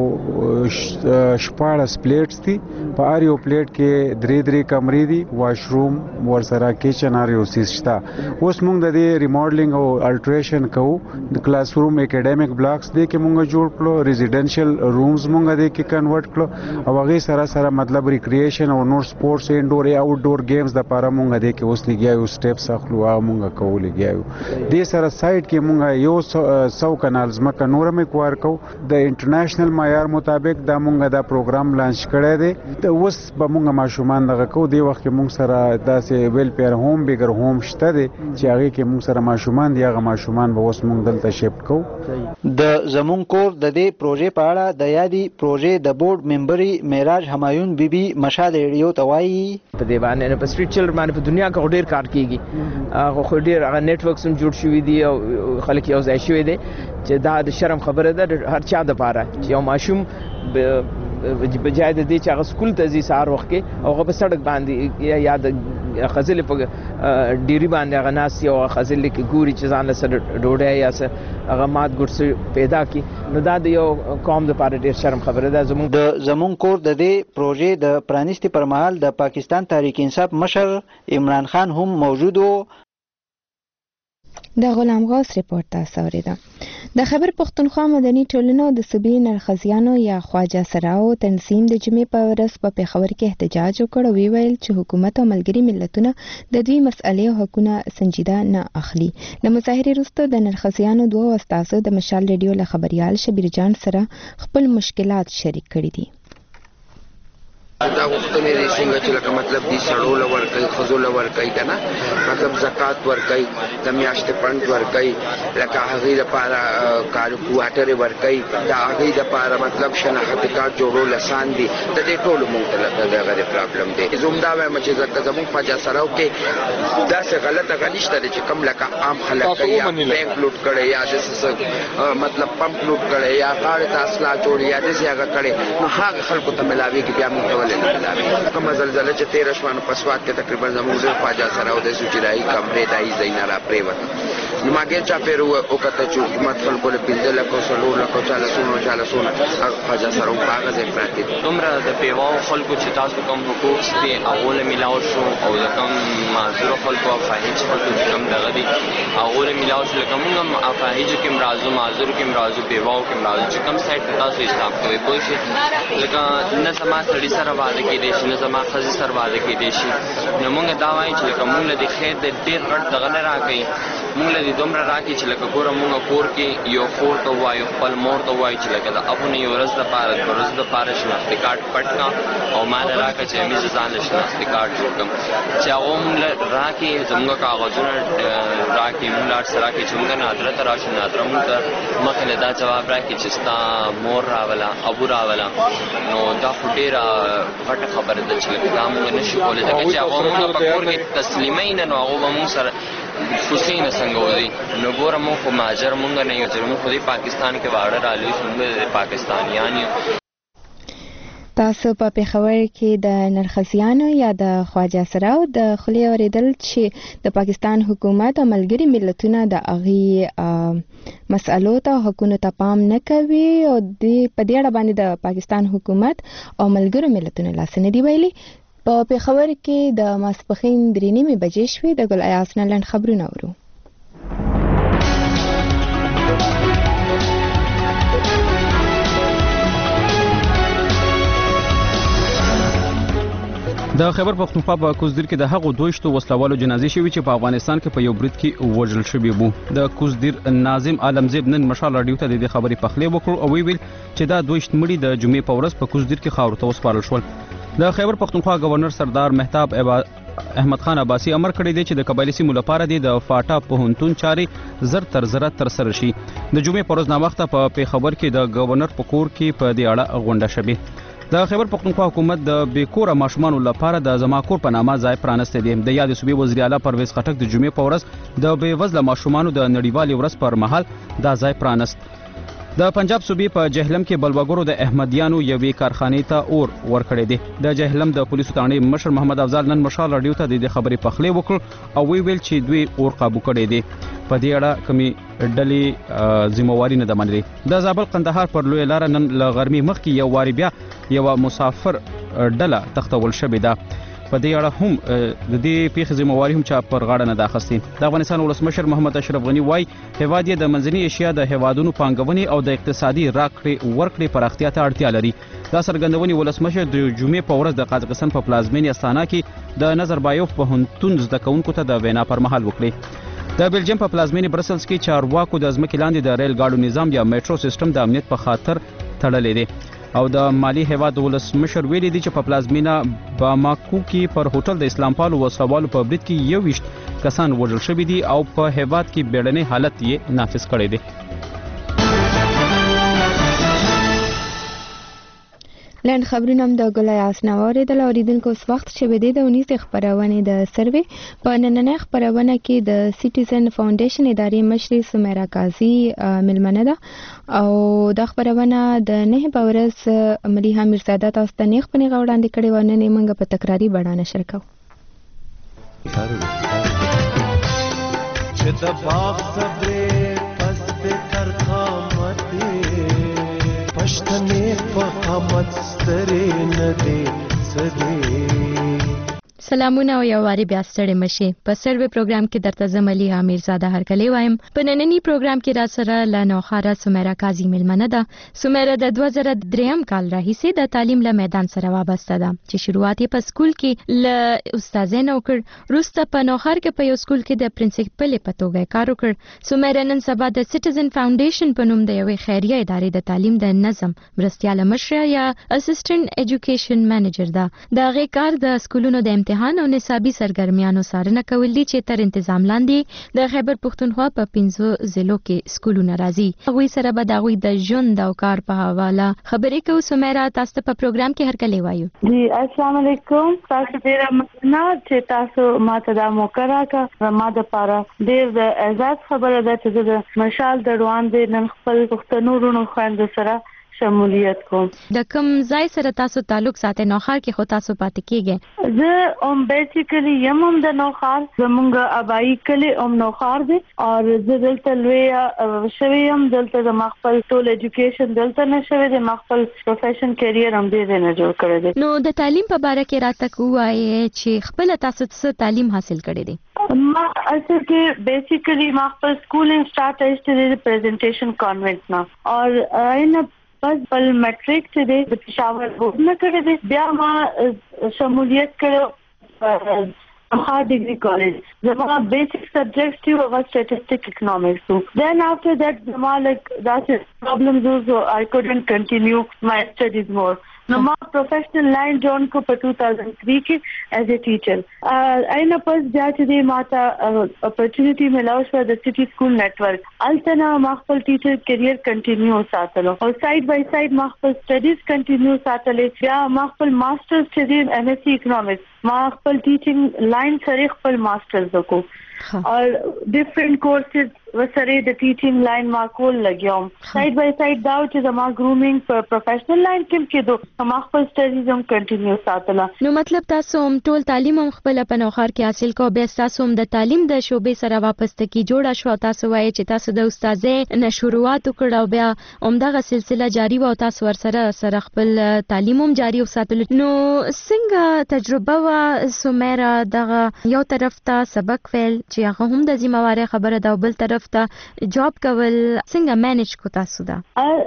او 14 پلیټس دي. په هر یو پلیټ کې درې کمرې دي، واشروم ورسره کچن هر یو سیس شته. اوس موږ د دې ریماډلینګ او الټریشن کوو. د کلاس روم اکیډمیک بلاکس دې کې موږ جوړ کړو، ریزیډنشل رومز موږ دې کې کنورټ کړو او هغه سره مطلب ریکرییشن او نور سپورتس انډور یا آوټ ډور گیمز د لپاره موږ دې کې اوس لګیاو سټیپس اخلو هغه موږ کوو لګیاو. دې سره سایت کې موږ یو 100 کنالز مکه نورم کوار کو د انټرنیشنل معیار مطابق دا موږ دا پروګرام لانچ کړی دی. د اوس به موږ ماشومان دغه کو دی وخت کې موږ سره داسې ویلفیر هوم بیګر هوم شته دی چې هغه کې موږ سره ماشومان دی. هغه ماشومان به اوس موږ دلته شفټ کو. د زمون کور د دې پروژې په اړه د یادي پروژې د بورډ ممبري معراج همایون بیبي مشال ریډیو ته وایي په دې باندې په سټریټ چلډرن باندې په دنیا کې ډېر کار کیږي. هغه ډېر هغه نیټ ورکس هم جوړ شوي دي او خلک یو ځای شوي دي چې دا د شرم خبره ده هر چا د پاره چې یو ماشوم بجای د دې چې هغه سکول ته ځي سهار وخت کې او هغه په سړک باندې یا د خزلې په ډیری باندې هغه ناس یو خزلې کې ګوري چې ځان له سره ډوډۍ یا هغه مات ګډ پیدا کی نو دا د یو قوم د پاره ډیر شرم خبره ده. زمون کور د دې پروژې د پرانیستي پر مهال د پاکستان تحریک انصاف مشر عمران خان هم موجود و. د غلام غوث ریپورت تاسو اوریدل. د خیبر پښتونخوا مدني ټولنو د صوبې نرخزیانو یا خواجه سراو تنظیم د جمعې په ورځ په پیښور کې احتجاج وکړ او ویل چې حکومت او ملګري ملتونه د دوی مسئلې او حقونه سنجیده نه اخلي. له مظاهرې وروسته د نرخزیانو دوه استادو د مشال ریډیو له خبريال شبیر جان سره خپل مشکلات شریک کړي دي. دا وختونه دي څنګه چې لکه مطلب دي سړول ورکړي، خزول ورکړي کنه، مطلب زکات ورکړي، د میاشتې پند ورکړي، لکه هغه لپاره کالکولیټر ورکړي، دا هغه لپاره مطلب شناخت کارت جوړول آسان دي. د دې ټول مونږ ته دغه پرابلم دی. زموږ وایم چې زموږ فاجا سراو کې دا څه غلطه غنښت دي چې کم لکه عام خلک یا بانک لوټ کړي یا د مطلب پمپ لوټ کړي یا غاړه تاسلا جوړي یا د څه هغه کړي نو هغه خلکو ته ملاوي کې بیا موږ کوم زلزلہ چې 13 شوانو پسوات کې تقریبا زموږ فاجا سراو د سوچرای کمرې دای زینارا پریوت نو ماګه چا پیر او کته چې حکومت خلکو له پیندل کو سلور له کو چاله سونه فاجا سراو هغه ځای پراتی دومره د پیواو خلکو چې تاسو کوم حقوق ستې اول ملاو شو او د کوم معذور خلکو او فاحش خلکو چې کوم دغه دي اول ملاو شو لکه موږ افاحش کې مرازو معذور کې مرازو پیواو کې مرازو چې کوم سایت تاسو حساب کوي پوه شئ لکه نه سما سړي سره واده کې دي چې زما خزي سر واده کې دي شي نو موږ دا وایو چې کوم موږ د خیر د ډیر غټ دغه نه راکې موږ له دومره راکې چې لکه ګوره موږ کور کې یو خور ته وایو خپل مور ته وایو چې لکه د ابو نه یو ورځ د پاره د ورځ د پاره شناخت کارت پټ کا او مال راکې چې موږ ځان له شناخت کارت جوړ کړم چې هغه موږ راکې زموږ کاغذونه راکې موږ لار سره راکې چې موږ نه حضرت راشي نادر موږ ته مخله دا جواب راکې چې ستا مور راولا ابو راولا نو دا ډیره غټه خبره ده چې دا موږ نشو کولای ځکه چې هغه موږ په کور کې تسلیمین نو هغه موږ سره کوسې نه څنګه وځي. نو ګوره موږ خو مهاجر مونږ نه یو چې موږ خو دې پاکستان کې واړه رالوي موږ د پاکستانیان یو. تاسو په پیښور کې د نرخسیانو یا د خواجه سراو د خولې اوریدل چې د پاکستان حکومت او ملګري ملتونه د اغي مسالو ته حکومت ته پام نه کوي او د په دې اړه باندې د پاکستان حکومت او ملګرو ملتونو لاس نه دی ویلي. په پیښور کې د ماسپښین 3:30 بجې شوې. د ګل ایاس نه لنډ خبرونه اورو. د خیبر پختونخوا په کوزدیر کې د هغو دویشتو وسلوالو جنازې شوې چې په افغانستان کې په یو برید کې وژل شوي وو. د کوزدیر ناظم عالمزیب نن مشال راډیو ته د دې خبرې پخلی وکړ او ویل چې دا دویشت مړي د جمعې په ورځ په کوزدیر کې خاورو ته وسپارل شول. د خیبر پختونخوا گورنر سردار مهتاب احمد خان عباسی امر کړی دی چې د قبایلی سیمو لپاره د فاټا پوهنتون چارې زر تر سره شي. د جمعې په ورځ ناوخته په پیښور کې د گورنر په کور کې په دې اړه غونډه شوه. د خیبر پختونخوا حکومت د بیکوره ماشومانو لپاره د زماکور په نامه ځای پرانسته دی. د یاد صوبې وزیر اعلی پرویز خټک د جمعې په ورځ د بې وزله ماشومانو د نړیوالې ورځ پر مهال دا ځای پرانست. د پنجاب صوبې په جهلم کې بلوګرو د احمدیانو یوې کارخانې ته اور ورکړی دی. د جهلم د پولیسو تاڼې مشر محمد افضل نن مشال راډیو ته د خبرې پخلی وکړ او ویل چې دوی اور قابو کړی دی. په دې اړه کومې ډلې ذمہواری نه ده منلې. د زابل قندهار پر لوی لار نن له غرمې مخکې یو واری بیا یو مسافر ډله تختول شوې ده. په دې اړه هم د دې پیښې ذمہواری هم چا پر غاړه نه ده اخیستې. د افغانستان ولسمشر محمد اشرف غنی وایي هیواد یې د منځنۍ ایشیا د هیوادونو پانګونې او د اقتصادي راکړې ورکړې پراختیا ته اړتیا لري. دا څرګندونې ولسمشر د جمعې په ورځ د قازقستان په پلازمینې استانا کې د نظربایوف پوهنتون زده کوونکو ته د وینا پر مهال وکړې. د بلجیم په پلازمینې برسلز کې چارواکو د ځمکې لاندې د ریل ګاډو نظام یا میټرو سیستم د امنیت په خاطر تړلې دی. او د مالی هیواد ولسمشر ویلي دی چې په پلازمینه باماکو کې پر هوټل د اسلام پالو وسلوالو په برید کې 21 کسان وژل شوي دي او په هیواد کې بیړنی حالت یې نافذ کړی دی. لنډ خبرونه هم د ګلای اسنوارې د اوریدونکو اوس وخت شوه دی د 19 خبرونه د سروې په نننۍ خبرونه کې د سټیزن فاونډیشن ادارې مشري سمیرا قاضي ملمنه ده او د خبرونه د نه باورس مليحه میرزاده تاسو ته نه خپل غوړاندې کړي و نه موږ په تکراری بڼه نشر کوو. چې د باغ صبرې پس به تر قامت پښتنې په قامت سترې نه دي سدي. سلامونه او یو واری بیا ستړي مشي. په سروې پروګرام کې درته زملي امیرزاده هرکلی وایم. په نننی پروګرام کې را سره لنوخاره سمیرا قاضي ملمنه ده. سمیرا د 2003 کال راهیسې د تعلیم له میدان سره وابسته ده چې شروعات یې په سکول کې ل استادانو کړ. روسته په نوخار کې په یو سکول کې د پرنسپل په توګه کار وکړ. سمیرا نن سبا د سټیزن فاونډیشن په نوم د یوې خیریه ادارې د تعلیم د نظم مرستیال مشره یا اسسټنټ ایجوکیشن منیجر ده. دا غي کار د سکولونو د امتحان او نصابي سرګرمیانو څارنه کول دي چې تر تنظیم لاندې د خیبر پختونخوا په 15 ضلعو کې سکولونه راځي. هغوی سره به د هغوی د ژوند او کار په حواله خبرې کوو. سمیرا تاسو په پروګرام کې هرکلی وایو. جی السلام علیکم. تاسو ډیر مننه چې تاسو ماته دا موقع راکړه. ما د پاره ډیر د اعزاز خبره ده چې د مشال د روان دي نن خپل پښتنو رونو خويند سره شمولیت کوم. د کوم ځای سره تاسو تعلق ساتئ؟ نوخار کې خو تاسو پاتې کیږئ. زه بیسیکلی یم د نوخار، زمونږ ابایی کلی نوخار دی او زه دلته لوی شوی یم. دلته د خپل ټول ایجوکیشن دلته نه شوی دی. خپل پروفیشن کیریر هم دې نه جوړ کړی دی. نو د تعلیم په اړه کې راته کوی چې خپل تاسو څه تعلیم حاصل کړی دی؟ ما اصل کې بیسیکلی ما خپل سکولینګ سٹارټ ایسټری پریزنټیشن کانوینټ نه اور اینه بس بل میټریک چې دی د پېښور بورډ نه کړی دی. بیا ما شمولیت کړو هارد ډیګري کالج. زما بیسیک سبجیکټس چې هغه سټیټسټک اکونومکس وو. دین افټر دیٹ زما لایک داسې پرابلمز وو سو آی کوډنټ کنټینیو مای سټډیز مور. نو ما پروفیشنل لاین جوړ کو په 2003 کې ایز ا ټیچر اینه پس بیا چې ماته اپورچونټی ملاو شو د سټي سکول نیټورک التنا ما خپل ټیچر کیریئر کنټینیو ساتلو او سایډ بای سایډ ما خپل سټډیز کنټینیو ساتلې بیا ما خپل ماسترز چې دی ام ایس سی اکونومکس ما خپل ټیچینګ لاین سره خپل ماسترز وکړو और डिफरेंट कोर्सेज वसरे द टीचिंग लाइन मा कول लग्याम साइड बाय साइड दाव چې زما ग्रूमिंग پر پروفیشنل لاین کې کېدو ما خپل سټډیز هم کنټینیو ساتله نو مطلب تاسو هم ټول تعلیم هم خپل په نوخار کې حاصل کو به تاسو هم د تعلیم د شوبې سره واپس تکي جوړه شو تاسو وایي چې تاسو د استادې نه شروعات وکړو بیا همدغه سلسله جاری و تاسو ورسره خپل تعلیم هم جاری وساتل نو څنګه تجربه وا سمیرا دغه یو طرف ته سبق فعل چې هغه هم د ذمہواری خبره ده بل طرف ته جاب کول څنګه مینج کو تاسو دا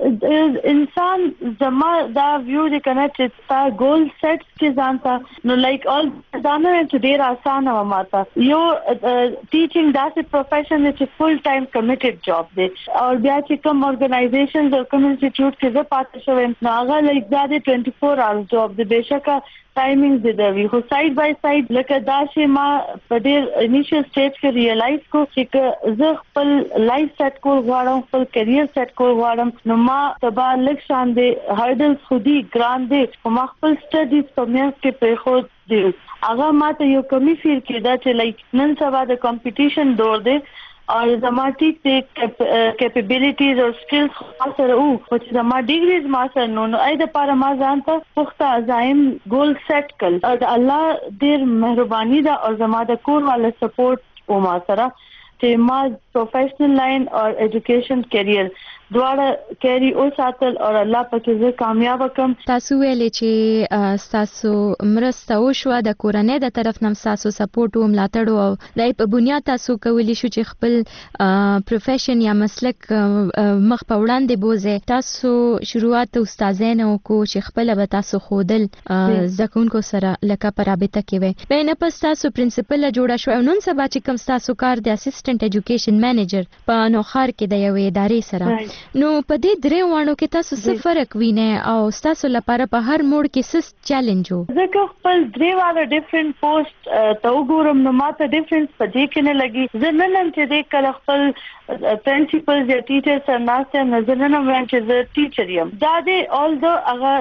انسان زما دا ویو دې کنه چې تا ګول سیټ کې ځانتا نو لایک اول ځانه چې ډیر آسان و ماته یو ټیچینګ داسې پروفیشن چې فل ټایم کمیټډ جاب دی او بیا چې کوم اورګنایزیشنز او کوم انسټیټیوټ کې زه پاتې شوم نو هغه لایک دا 24 آورز جاب دی بهشکه ټایمینګ دې دی خو سایډ بای سایډ لکه دا چې ما په ډېر انیشل سټیج کې ریلایز کو چې زه خپل لایف سیټ کول غواړم خپل کیریئر سیټ کول غواړم نو ما تبا لک شان دې هرډلز خودي ګران دې ما خپل سټډیز په میانس کې په خود دی هغه ماته یو کمی فیل کېدا چې لایک نن سبا د کمپټیشن دور دی और زما ټیک ته کیپیبلیټیز او سکلز سره او چې زما ډیګریز ما سره نو اې د پاره ما ځان ته پخته عزایم ګول سیټ کړ او الله ډیر مهرباني دا او زما د کور والا سپورټ او ما سره چې ما پروفیشنل لاین او ایجوکیشن کیریئر دواړه کیری او ساتل او الله پکې زه کامیاب کم تاسو ویلې چې تاسو مرسته وشو د کورنۍ د طرف نم تاسو سپورټ او ملاتړ او دای په بنیاد تاسو کولی شو چې خپل پروفیشن یا مسلک مخ په وړاندې بوزه تاسو شروعات استادانو کو چې خپل به تاسو خودل زکونکو سره لکه پر رابطه کې وي بینه پس تاسو پرنسپل جوړه شو نن سبا چې کوم تاسو کار د اسسټنټ ایجوکیشن مینیجر په نوخار کې د یوې ادارې سره نو په دې درې وانو کې تاسو څه فرق وینئ او تاسو لپاره په هر موډ کې څه چیلنج وو زه خپل درې والا ډیفرنٹ پوسټ ته وګورم نو ماته ډیفرنس په دې کې نه لګي زه نن چې دې کله خپل پرنسپل یا ټیچر سره ناسته نظر نه وم چې زه ټیچر یم دا دې اول دغه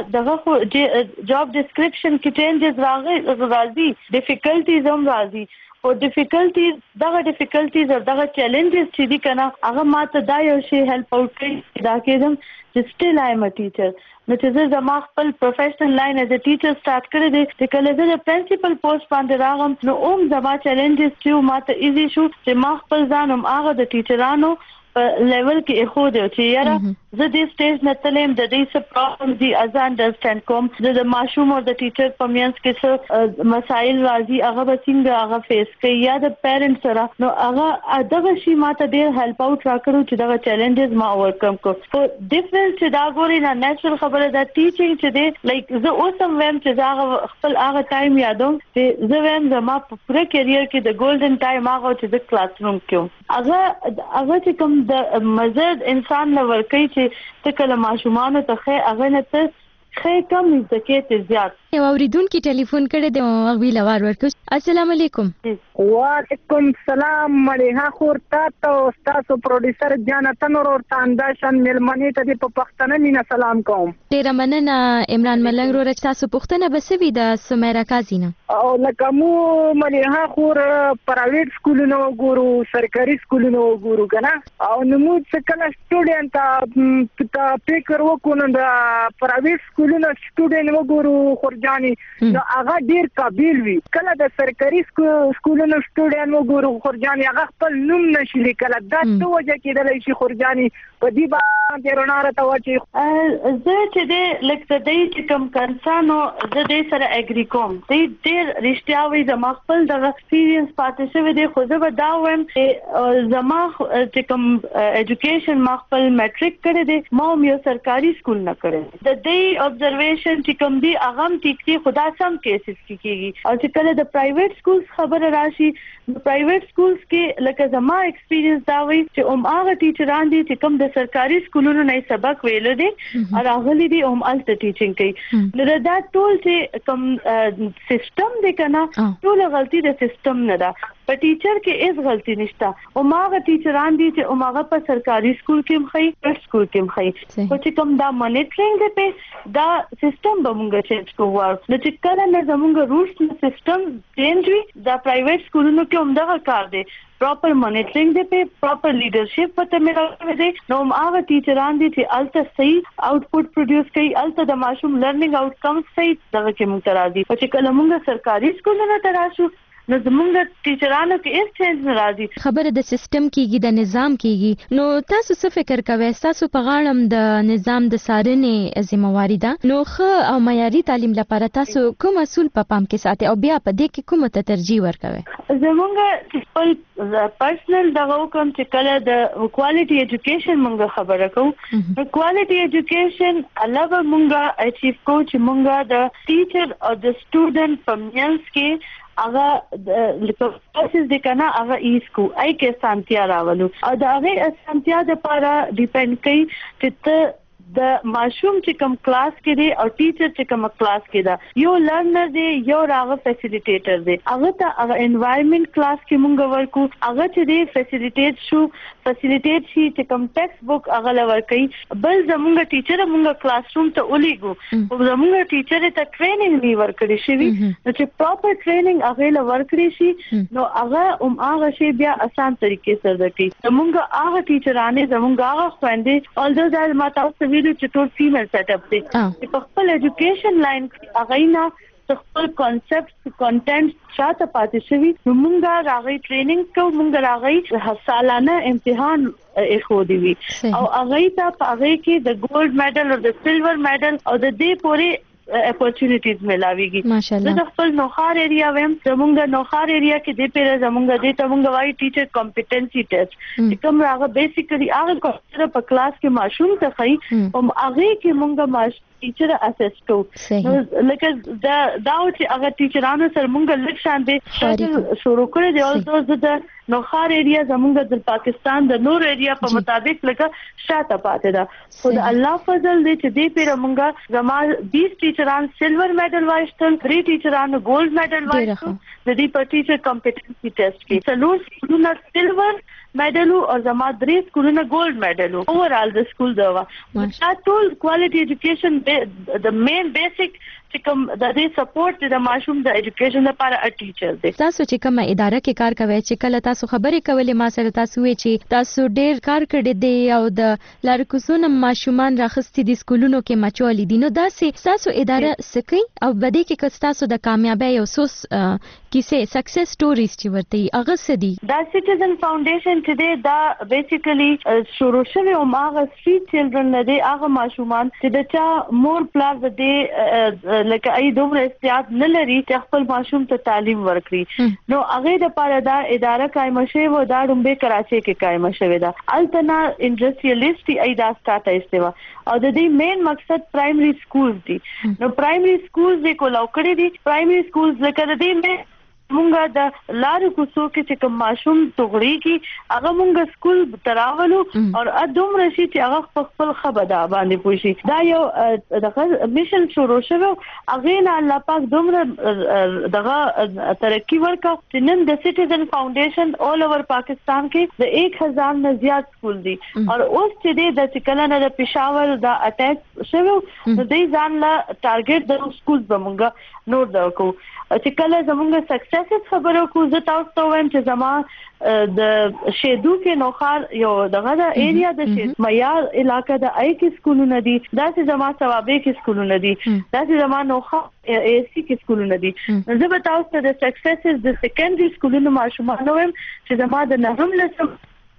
جاب ډیسکرپشن کې چینجز راځي ډیفیکلټیز هم راځي او ډیفیکلټیز او دغه چیلنجز چې دي کنه هغه ماته دا یو شی هیلپ اوټ کوي دا کېدم چې سټیل آی ایم ا ټیچر نو چې زه زما خپل پروفیشنل لاین ایز ا ټیچر سٹارټ کړی دی چې کله زه د پرنسپل پوسټ باندې راغم نو اوم زما چیلنجز چې ماته ایزی شو چې ما خپل ځان هم هغه د ټیچرانو په لیول کې خو دی چې یاره زه دې سټیج نه تلم د دې څه پرابلم دي از انډرسټاند کوم د ماشوم او د ټیچر په میانس کې څه مسایل راځي هغه به څنګه هغه فیس کوي یا د پیرنټس سره نو هغه دغه شی ماته ډیر هیلپ اوټ راکړو چې دغه چیلنجز ما اوورکم کو خو ډیفرنس چې دا ګوري نه نیچرل خبره ده ټیچینګ چې دی لایک زه اوسم ویم چې هغه خپل هغه ټایم یادوم چې زه ویم زما په پوره کیریئر کې د ګولډن ټایم هغه چې د کلاس روم کې هغه چې کوم د مزد انسان لور کوي چې تکله ماشومان ته خې هغه نه ته خې کم زکات زیات یو اوریدونکو ټلیفون کړی دی او ویل وار ورکو السلام علیکم وعلیکم السلام مړه خور تاسو تاسو پروډوسر جانتن اور تانداشن ملمنی ته په پښتنه مینا سلام کوم ډیر مننه عمران ملنګ ور تاسو پښتنه بسوي د سمیرا کازینا او لکه مو مړه خور پرایویټ سکولونو ګورو سرکاري سکولونو ګورو کنه او نو څه کله سټوډنټ ته فکر وکونو د پرایویټ سکولونو سټوډنټ وګورو خورجاني نو هغه ډیر قابل وي کله د سرکاري سکولونو سټوډنټ وګورو خورجاني هغه خپل نوم نشي لیکل دا څه وجه کېدلی شي خورجاني په دې باندې روناره ته وچی زه چې دې لکه دې چې کوم کنسانو زه دې سره اګری کوم دې ډیر رښتیا وي زما خپل د ایکسپیرینس پاتې شوی دی خو زه به دا وایم چې زما چې کوم ایجوکیشن ما خپل میټریک کړی دی ما یو سرکاري سکول نه کړی د دې ابزرویشن چې کوم دی هغه ټیک دی خدا سم کیسز کیږي او چې کله د پرایویټ سکولز خبره راشي د پرایویټ سکولز کې لکه زما ایکسپیرینس دا وي چې هغه ټیچران دي چې کوم د سرکاري سکولونو نه سبق ویل دي او راغلي دي هم الته ټیچینګ کوي نو دا ټول چې کوم سیستم دی کنه ټول غلطي د سیستم نه ده په ټیچر کې هیڅ غلطي نشته او ماغه ټیچران دي چې ماغه په سرکاري سکول کې مخې پر سکول کې مخې او چې کوم دا مانیټرینګ دی په دا سیستم به مونږ چینج کوو نو چې کله نه زموږ رولز سیستم چینج وي دا پرایویټ سکولونو کې هم دا کار دی proper monitoring دے پہ proper leadership پتہ میرا دے نو هغه ټیچران دي چې الته صحیح اوټپوټ پروډوس کوي الته د ماشوم لرنینګ آوټکمز صحیح دغه کې مونږ راځي چې کله مونږ سرکاري سکولونو ته راشو نو زمونږ ټیچرانو کې هیڅ چینج نه راځي خبره د سیستم کېږي د نظام کېږي نو تاسو څه فکر کوئ تاسو په غاړه د نظام د څارنې ذمہواری ده نو ښه او معیاري تعلیم لپاره تاسو کوم اصول په پام کې ساتئ او بیا په دې کې کومه ته ترجیح ورکوئ زمونږ خپل پرسنل دغه کوم چې کله د کوالټي ایجوکیشن مونږ خبره کوو نو کوالټي ایجوکیشن علاوه مونږ اچیو کوو چې مونږ د ټیچر او د سټوډنټ په منځ کې هغه د پروسس د کنه هغه ایسکو ای کې سانتیا راولو او دا هغه سانتیا د لپاره ډیپند کوي چې د ماشوم چې کوم کلاس کې دی او ټیچر چې کوم کلاس کې دا یو لرنر دی یو راغه فیسیلیټیټر دی هغه ته هغه انوایرنمنت کلاس کې مونږ ورکو هغه چې دی فیسیلیټیټ شي چې کوم ټیکسټ بک هغه لور کوي بل زمونږ ټیچر مونږ کلاس روم ته ولېګو او زمونږ ټیچر ته ټریننګ نه ورکړي شي نو چې پراپر ټریننګ هغه لور کړی شي نو هغه هغه شی بیا آسان طریقې سره کوي زمونږ هغه ټیچرانه زمونږ هغه خويندې اولدو دا ماته چې ټول فیمیل سیټ اپ دي چې په خپل ایجوکیشن لاین هغه نه خپل کانسپټ کنټینټ شاته پاتې شوی نو مونږه راغی ټریننګ کو مونږ راغی سالانه امتحان خو دی وی او هغه ته په هغه کې د ګولډ میډل او د سلور میډل او د دې پورې اپورچونټیز ملاويږي د خپل نوخار ایریا ویم زمونږ نوخار ایریا کې د پیره زمونږ د تمونږ وای ټیچر کمپټنسي ټیسټ چې کوم راغه بیسیکلی هغه کوم په کلاس کې ماشوم ته خي او هغه کې مونږ ټیچر اسس کو لکه دا چې هغه ټیچرانو سره مونږ لږ شان دي شروع کړی دی او د نوخار ایریا زمونږ د پاکستان د نور ایریا په مطابق لکه شاته پاتې ده خو د الله فضل دې چې دې پیره مونږه زما 20 ټیچران سلور میډل وایستل 3 ټیچران ګولډ میډل وایستل د دې په ټیچر کمپټنسي ټیسټ کې څلور سکولونه سلور میډل او زما 3 سکولونه ګولډ میډل اوورال د سکول دا ټول کوالټي ایجوکیشن د مین بیسیک چې کوم د دې سپورټ د ماشوم د ایجوکیشن لپاره ا ټیچر دی تاسو چې کومه اداره کې کار کوي چې کله تاسو خبرې کولې ما سره تاسو وی چې تاسو ډېر کار کړی دی او د لارکوسونو ماشومان راخستي د سکولونو کې مچولې دي نو دا تاسو اداره سکی او بده کې تاسو د کامیابی او سوس کیسه سکسس سټوریز چې ورته هغه سدي دا سټیزن فاونډیشن چې دی دا بیسیکلی شروع شوی او هغه سټریټ چلډرن نه دی هغه ماشومان چې د چا مور پلار د دې لکه ای دومره احتیاط نه لري چې خپل ماشوم ته تعلیم ورکړي نو هغه د پاره دا اداره قائم شوی و دا رومبه کراچي کې قائم شوی دا التنا انډستریالیست ای دا سٹارټ ایستوا او د دې مین مقصد پرایمري سکولز دي نو پرایمري سکولز د کولاوکړي دي پرایمري سکولز لکه د دې مونږه د لارو کوڅو کې چې کوم ماشوم توغړي کې هغه مونږ سکول تراولو او ادم رشي چې هغه خپل خبره باندې پوښي دا یو دغه میشن شروع شوی هغه نه الله پاک دومره دغه ترقی ورکا چې نن د سټیزن فاونډیشن اول اوور پاکستان کې د 1000 نه زیات سکول دي او اوس چې د چکلن د پېښور د اٹیک شوی د دې ځان لا ټارګټ د سکول بمونګه نور دکو چې کله زمونږ سکسس خبرو کو زه تاسو ته وایم چې زما د شیدو کې نوخار یو دغه د ایریا د معیار علاقې د آی کې سکولونه دي دا چې زما ثوابې کې سکولونه دي دا چې زما نوخار ای سی کې سکولونه دي زه به تاسو ته د سکسس د سیکنډري سکولونو ماشومان وایم چې زما د نهم لسم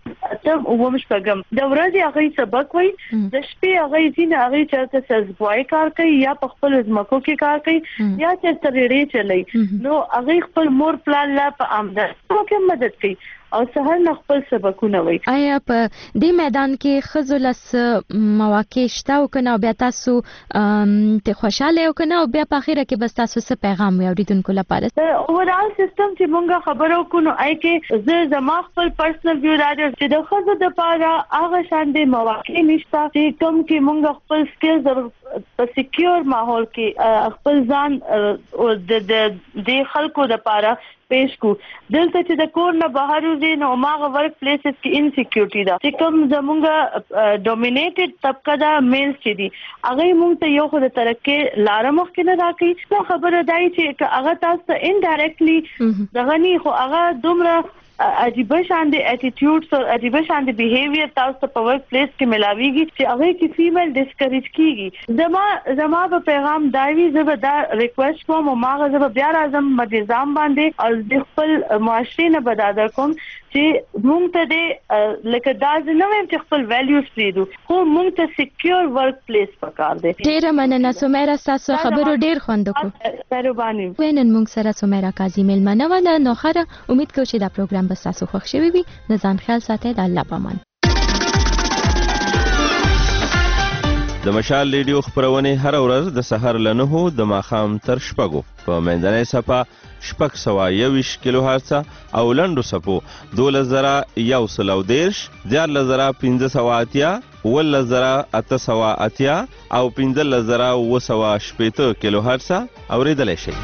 ته ومش پغم د ورځې هغه سبق وای د شپې هغه ځینې هغه چرته سزبوای کار کوي یا په خپل ځمکو کې کار کوي یا چې ترېړې چلای نو هغه خپل مور پلان لا په آمدنی کې مدد کوي او سهار نه خپل سبقونه وي. آیا په دې میدان کې ښځو لس مواقع شته او کنه بیا تاسو ته خوشاله او کنه او بیا په اخره کې بس تاسو څه پیغام وي اوریدونکو لپاره؟ اوورال سیستم چې مونږه خبرو کو نو آی کې زه زما خپل پرسنل ویو راځي چې د ښځو لپاره هغه شان دي مواقع نشته چې کوم کې مونږ خپل سکلز په سکیور ماحول کې خپل ځان او د خلکو لپاره پیش کو. دلته چې د کور نه بهر وځي نو ماغه ورک پلیسز کې انسیکیورټی ده چې کوم زمونږه ډومینیټډ طبقه ده میلز چې دي هغه مونږ ته یو خو د ترقی لار مخ کې نه راکې. نو خبره دی چې هغه تاسو انډایرکټلی دغه نه خو هغه دومره عجیب شان دي اټیټیوډز او عجیب شان دي بیهیویر تاسو په ورک پلیس کې ملاويږي چې هغه کې فیمیل ډیسکریج کیږي. زما په پیغام دایوي زه دا ریکوست کوم او ماغه زه بیا راځم مدیزام باندې او د خپل معاشري نه بدادر کوم چې مونږ ته د لکه دا نه ویم چې خپل ویلیوز پریدو خو مونږ ته سکیور ورک پلیس پکار دی. ډیره مننه سمیرا تاسو خبرو ډیر خوند کو. مهرباني. وینن مونږ سره سمیرا قاضي ملمنه ولا نو خره امید کوم چې دا پروګرام بس تاسو خوښ شوي وي. د ځان خیال ساتئ. د الله پامان. د مشال ریډیو خبرونه هر ورځ د سحر له 9 د ماښام تر 6 په منځنۍ صفه 621 کیلو هرتز او لنډو صفو 12110 14580 11880 او 15980 کیلو هرتز اوریدلای شئ.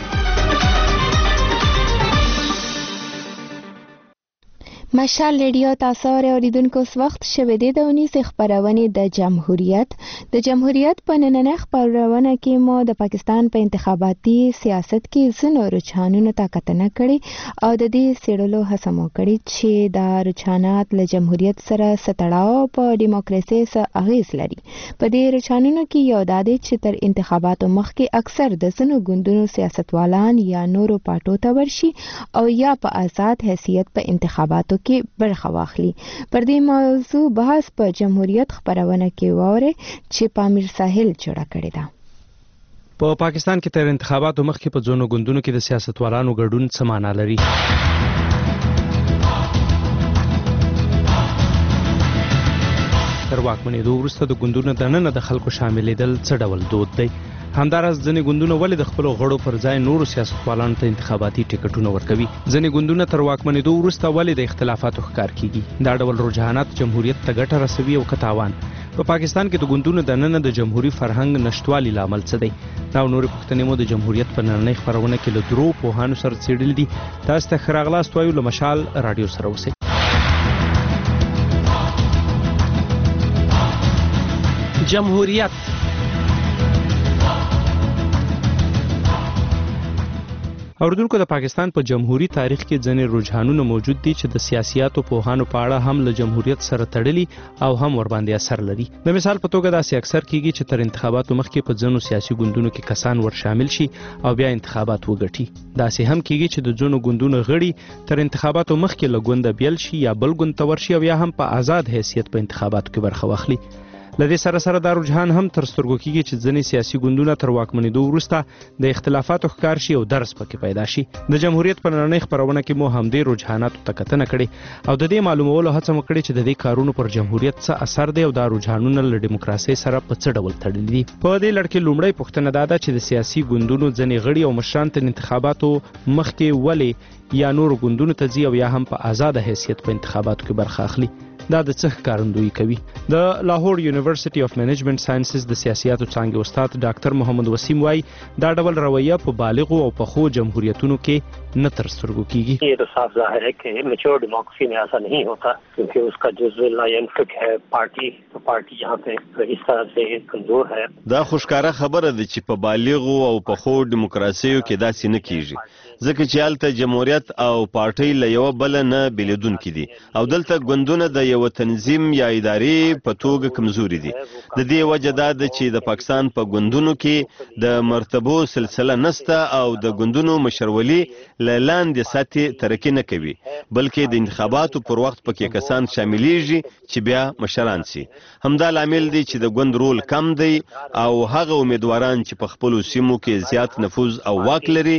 مشال ریډیو تاسو اوریدونکو اس وخت شوه د 19 خبرونه د جمهوریت په نننۍ خبرونه کې مو د پاکستان په انتخاباتي سیاست کې زنو رجحانونو ته کتنه کړې او د دې سیړلو هڅه مو کړې چې دا رجحانات له جمهوریت سره ستړاو په دیموکراسي سره اغیز لري. په دې رجحانونو کې یو د دې چې تر انتخاباتو مخکې اکثر د زنو ګوندونو سیاستوالان یا نورو پارټو ته ورشي او یا په آزاد حیثیت په انتخاباتو کې برخه واخلي. پر دې موضوع بحث په جمهوریت خبرونه کې واره چې پامیر ساحل جوړه کړې ده. په پاکستان کې تر انتخاباتو مخکې په ځونو ګوندونو کې د سیاستوالانو ګډون څه معنا لري؟ تر واکمنېدو وروسته د ګوندونو دننه د خلکو شاملېدل څه ډول دود دی؟ همداراز ځینې ګوندونه ولې د خپلو غړو پر ځای نورو سیاستوالانو ته انتخاباتي ټکټونه ورکوي؟ ځینې ګوندونه تر واکمنېدو وروسته ولې د اختلافاتو ښکار کیږي؟ دا ډول رجحانات جمهوریت ته ګټه رسوي او که تاوان؟ په پاکستان کې د ګوندونو دننه د جمهوریت فرهنګ نشټوالي لامل څه دی؟ دا نورې پوښتنې مو د جمهوریت په نننۍ خبرونه کې له درو پوهانو سره څېړلې دي. تاسو ته ښه راغلاست وایو. له مشال راډیو سره اوسئ. جمهوریت اوریدونکو د پاکستان په جمهوریت تاریخ کې ځینې رجحانونه موجود دي چې د سیاسياتو پوهانو په اړه هم له جمهوریت سره تړلي او هم ور باندې اثر لري. د مثال په توګه داسې اکثر کیږي چې تر انتخاباتو مخکې په ځینو سیاسي ګوندونو کې کسان ور شامل شي او بیا انتخابات وګټي. داسې هم کیږي چې د ځینو ګوندونو غړي تر انتخاباتو مخکې له ګونده بیل شي یا بل ګوند ته ورشي او یا هم په آزاد حیثیت په انتخاباتو کې برخه واخلي. لدې سره دا رجحان هم تر سترګو کیږي چې ځینې سیاسي ګوندونه تر واکمنېدو وروسته د اختلافاتو ښکار شي او درس پکې پیدا شي. د جمهوریت په نننۍ خبرونه کې مو همدې رجحاناتو ته کتنه کړې او د دې معلومولو هڅه مو کړې چې د دې کارونو پر جمهوریت څه اثر دی او دا رجحانونه له دیموکراسۍ سره په څه ډول تړلي دي. په دې لړ کې لومړی پوښتنه دا ده چې د سیاسي ګوندونو ځینې غړي او مشران تر انتخاباتو مخکې ولې یا نورو ګوندونو ته ځي او یا هم په آزاد حیثیت په انتخاباتو کې برخه اخلي؟ دا د څه ښکارندویي کوي؟ د لاهور یونیورسيټي اف منیجمنت ساينسز د سیاسياتو څانګې استاد ډاکټر محمد وسیم وای دا ډول رویه په بالغو او پخو جمهوریتونو کې نه تر سترګو کیږي. یہ تو صاف ظاہر ہے کہ میچور ڈیموکریسی میں ایسا نہیں ہوتا کیونکہ اس کا جزو لا ينفك ہے پارٹی یہاں پہ اس طرح سے کمزور ہے. دا خوشکاره خبره ده چې په بالغو او پخو ډیموکراسیو کې داسې نه کیږي ځکه چې هلته جمهوریت او پارټۍ له یوه بله نه بیلېدونکي دي او دلته ګوندونه د یو تنظیم یا ادارې په توګه کمزوري دي. د دې وجه دا ده چې د پاکستان په ګوندونو کې د مرتبو سلسله نسته او د ګوندونو مشرولي له لاندې سطحې ترقي نه کوي بلکې د انتخاباتو پر وخت پکې کسان شاملیږي چې بیا مشران سي. همدا لامل دی چې د ګوند رول کم دی او هغه امیدواران چې په خپلو سیمو کې زیات نفوذ او واک لري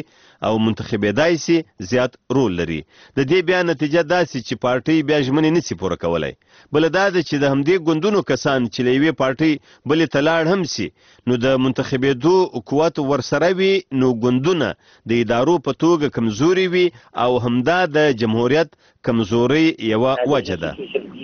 او منتخبېدای سي زیات رول لري. د دې بیا نتیجه داسې چې پارټۍ بیا ژمنې نشي پوره کولای. بل دا ده چې د همدې ګوندونو کسان چې له یوې پارټۍ بلې ته لاړ هم سي نو د منتخبېدو قوت ورسره وي نو ګوندونه د ادارو په توګه کمزوري وي او همدا د جمهوریت کمزوري یوه وجه ده.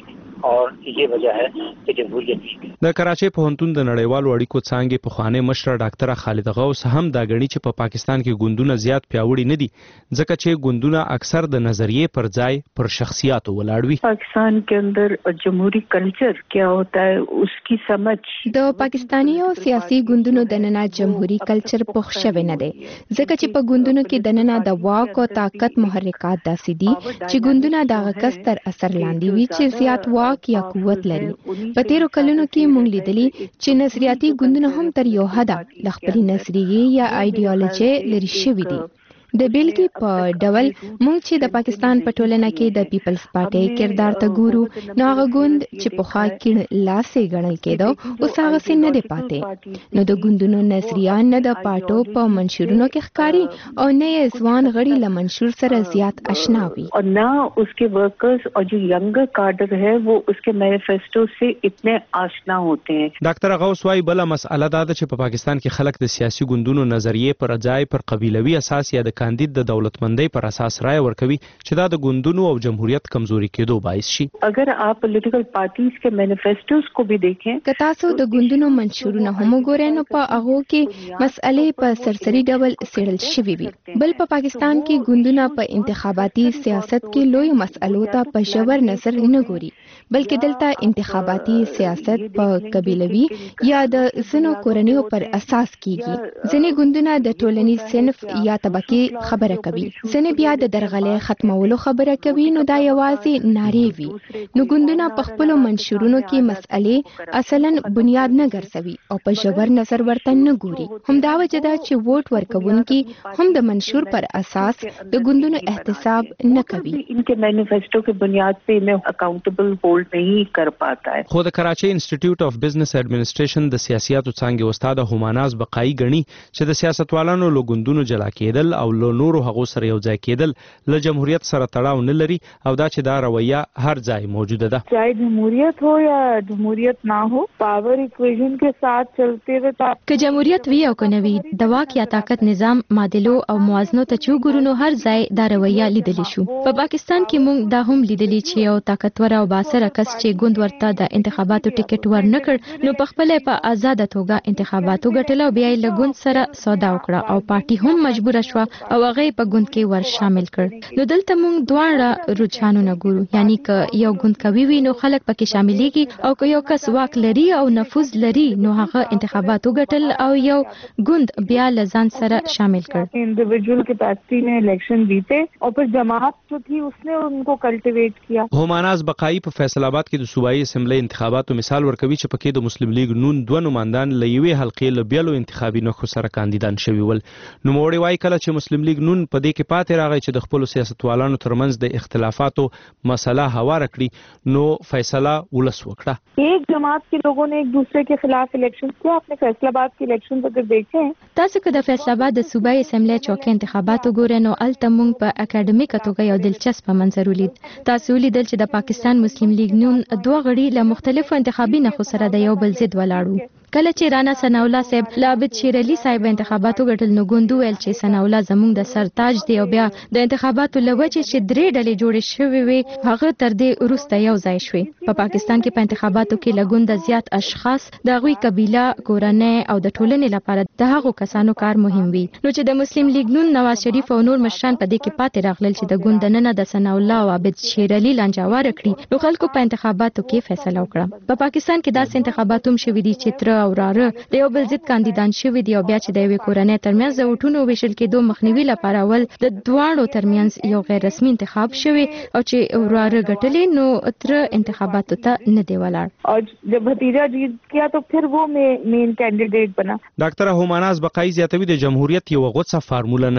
और ये वजह है कि जमहूरियत د کراچۍ پوهنتون د نړیوالو اړیکو څانګې پخوانی مشره ډاکټره خالده غوث هم دا ګڼي چې په پاکستان کې ګوندونه زیات پیاوړي نه دي ځکه چې ګوندونه اکثر د نظریې پر ځای پر شخصیاتو ولاړ وي. पाकिस्तान के अंदर जमहूरी कल्चर क्या होता है उसकी समझ د پاکستاني او سیاسي ګوندونو دننه جمهوری کلچر پوښ شوی نه دی ځکه چې په ګوندونو کې دننه د واک او طاقت محرکات داسې دي چې ګوندونه د غکس تر اثر لاندې وي چې زیات واک یا قوت لري. په تیرو کلونو کې موږ لیدلي چې نظریاتي ګوندونه هم تر یو حده له خپلې نظریې یا ایډیالوژي لري شوي دي. د بیلګې په ډول موږ چې د پاکستان په ټولنه کې د پیپلز پارټۍ کردار ته ګورو نو هغه ګوند چې پخوا کیڼ لاسې ګڼل کېده اوس هغسې نه دی پاتې. نو د ګوندونو نظریه نه د پارټو په منشورونو کې ښکاري او نه یې ځوان غړي له منشور سره زیات اشنا وي और ना उसके वर्कर्स और जो यंगर कार्डर है वो उसके मैनिफेस्टो से इतने आशना होते हैं. ډاکټر غوث وايي بله مسأله دا ده چې په پاکستان کې خلک د سیاسي ګوندونو نظریې پر ځای پر قبیلوي اساس یا د کاندید د دولتمندۍ پر اساس رائے ورکوي چې دا د ګوندونو او جمهوریت کمزوري کېدو باعث شي. اگر आप پولیټیکل پارټیز کے مینیفیسټوز کو بھی دیکھیں که تاسو د ګوندونو منشورونه هم وګورئ نو په هغو کې مسئلې په سرسري ډول څېړل شوي وي. بل په پاکستان کې ګوندونه په انتخاباتي سیاست کې لوی مسئلو ته په ژور نظر نه ګوري بلکې دلته انتخاباتي سیاست په قبیلوي یا د ځینو کورنیو پر اساس کیږي. ځینې ګوندونه د ټولنیز صنف یا طبقې خبره کوي ځینې بیا د درغلۍ ختمولو خبره کوي نو دا یوازې نارې وي. نو ګوندونه په خپلو منشورونو کې مسئلې اصلا بنیاد نه ګرځوي او په ژور نظر ورته نه ګوري. همدا وجه ده چې ووټ ورکوونکي هم د منشور پر اساس د ګوندونو احتساب نه کوي. इनके मैनिफेस्टो के बुनियाद पे इन्हें अकाउंटेबल होल्ड नहीं कर पाता है. خو د کراچۍ انسټیټیوټ اف بزنس ایڈمنسټریشن د سیاسياتو څانګې استاد هماناز بقایي ګڼي چې د سیاستوالانو له ګوندونو جلا کېدل او له نورو هغو سره یو ځای کېدل له جمهوریت سره تړاو نه لري او دا چې دا رویه هر ځای موجوده ده. چاہے جمهوریت हो یا جمهوریت ना हो پاور ایکویژن के साथ चलते हुए که جمهوریت وی او کنه وی د واک یا طاقت نظام معادلو او موازنو ته چوغورونو هر ځای دا رویه لیدل شو. په پاکستان کې موږ دا هم لیدلی چې یو طاقتور او باسره کس چې ګوند ورته د انتخاباتو ټیکټ ورنکړ نو په خپل په آزاد توګه انتخاباتو ګټل او بیا له ګوند سره سودا وکړه او پارټي هم مجبور شو او هغه په ګوند کې ور شامل کړ. نو دلته موږ دواړه رجحانونه ګورو یعنی که یو ګوند کوي وي نو خلک پکې شاملېږي او که یو کس واک لري او نفوذ لري نو هغه انتخاباتو ګټل او یو ګوند بیا لزان سره شامل کړ. इंडिविजुअल कैपेसिटी में इलेक्शन जीते और फिर जमात जो थी उसने उनको कल्टीवेट किया. هماناز بقایي په فیصل آباد کې د صوبایي اسمبلی انتخاباتو مثال ورکوي چې پکې د مسلم لیگ نون دوه نمایندان له یوې حلقې له بیلو انتخابي نښو سره کاندیدان شوي ول. نوموړي وایي کله چې مسلم لیگ نون په دې کې پاتې راغی چې د خپلو سیاستوالانو ترمنځ د اختلافاتو مسله هواره کړي نو فیصله ولس وکړه. एक जमात के लोगों ने एक दूसरे के खिलाफ इलेक्शन किया. आपने फैसलाबाद के इलेक्शन अगर देखे تاسو که د فیصل آباد د صوبایي اسمبلی چوکۍ انتخابات وګورئ نو الته موږ په اکیډمیکه توګه یو دلچسپه منظر ولید. تاسو ولیدل چې د پاکستان مسلم لیگ نون دوه غړي له مختلفو انتخابي نښو سره د یو بل ضد ولاړو. کله چې رانا ثناءالله صاحب لابد شیر علي صاحب انتخاباتو ګټل نو ګوند ویل چې ثناءالله زموږ د سرتاج دی او بیا د انتخاباتو لوجه چې درې ډلې جوړې شوې وي هغه تر دې وروسته یو ځای شوې. په پاکستان کې په انتخاباتو کې لګوند زیات اشخاص د غوي قبيله کورنۍ او د ټولنې لپاره د هغو کسانو کار مهم وي. نو چې د مسلم لیگ نون نواز شریف او نور مشران په دې کې پاتې راغلل چې د ګوند نن د ثناءالله او عابد شیر علي لنجاوار کړي نو خلکو په انتخاباتو کې فیصله وکړه. په پاکستان کې داسې انتخابات هم شوي دي چې تر او راره د یو بل ضد کاندیدان شوي دي او بیا چې د یوې کورنۍ ترمنځ د وټونو ویشل کېدو مخنیوي لپاره ول د دواړو ترمنځ یو غیر رسمي انتخاب شوی او چې وراره ګټلې نو تر انتخاباتو ته نه دی ولاړ और जब भतीजा जीत गया तो फिर वो मेन कैंडिडेट बना. ډاکټر هماناز بقایي زیاتوي د جمهوریت یو غوڅه فارموله نشته.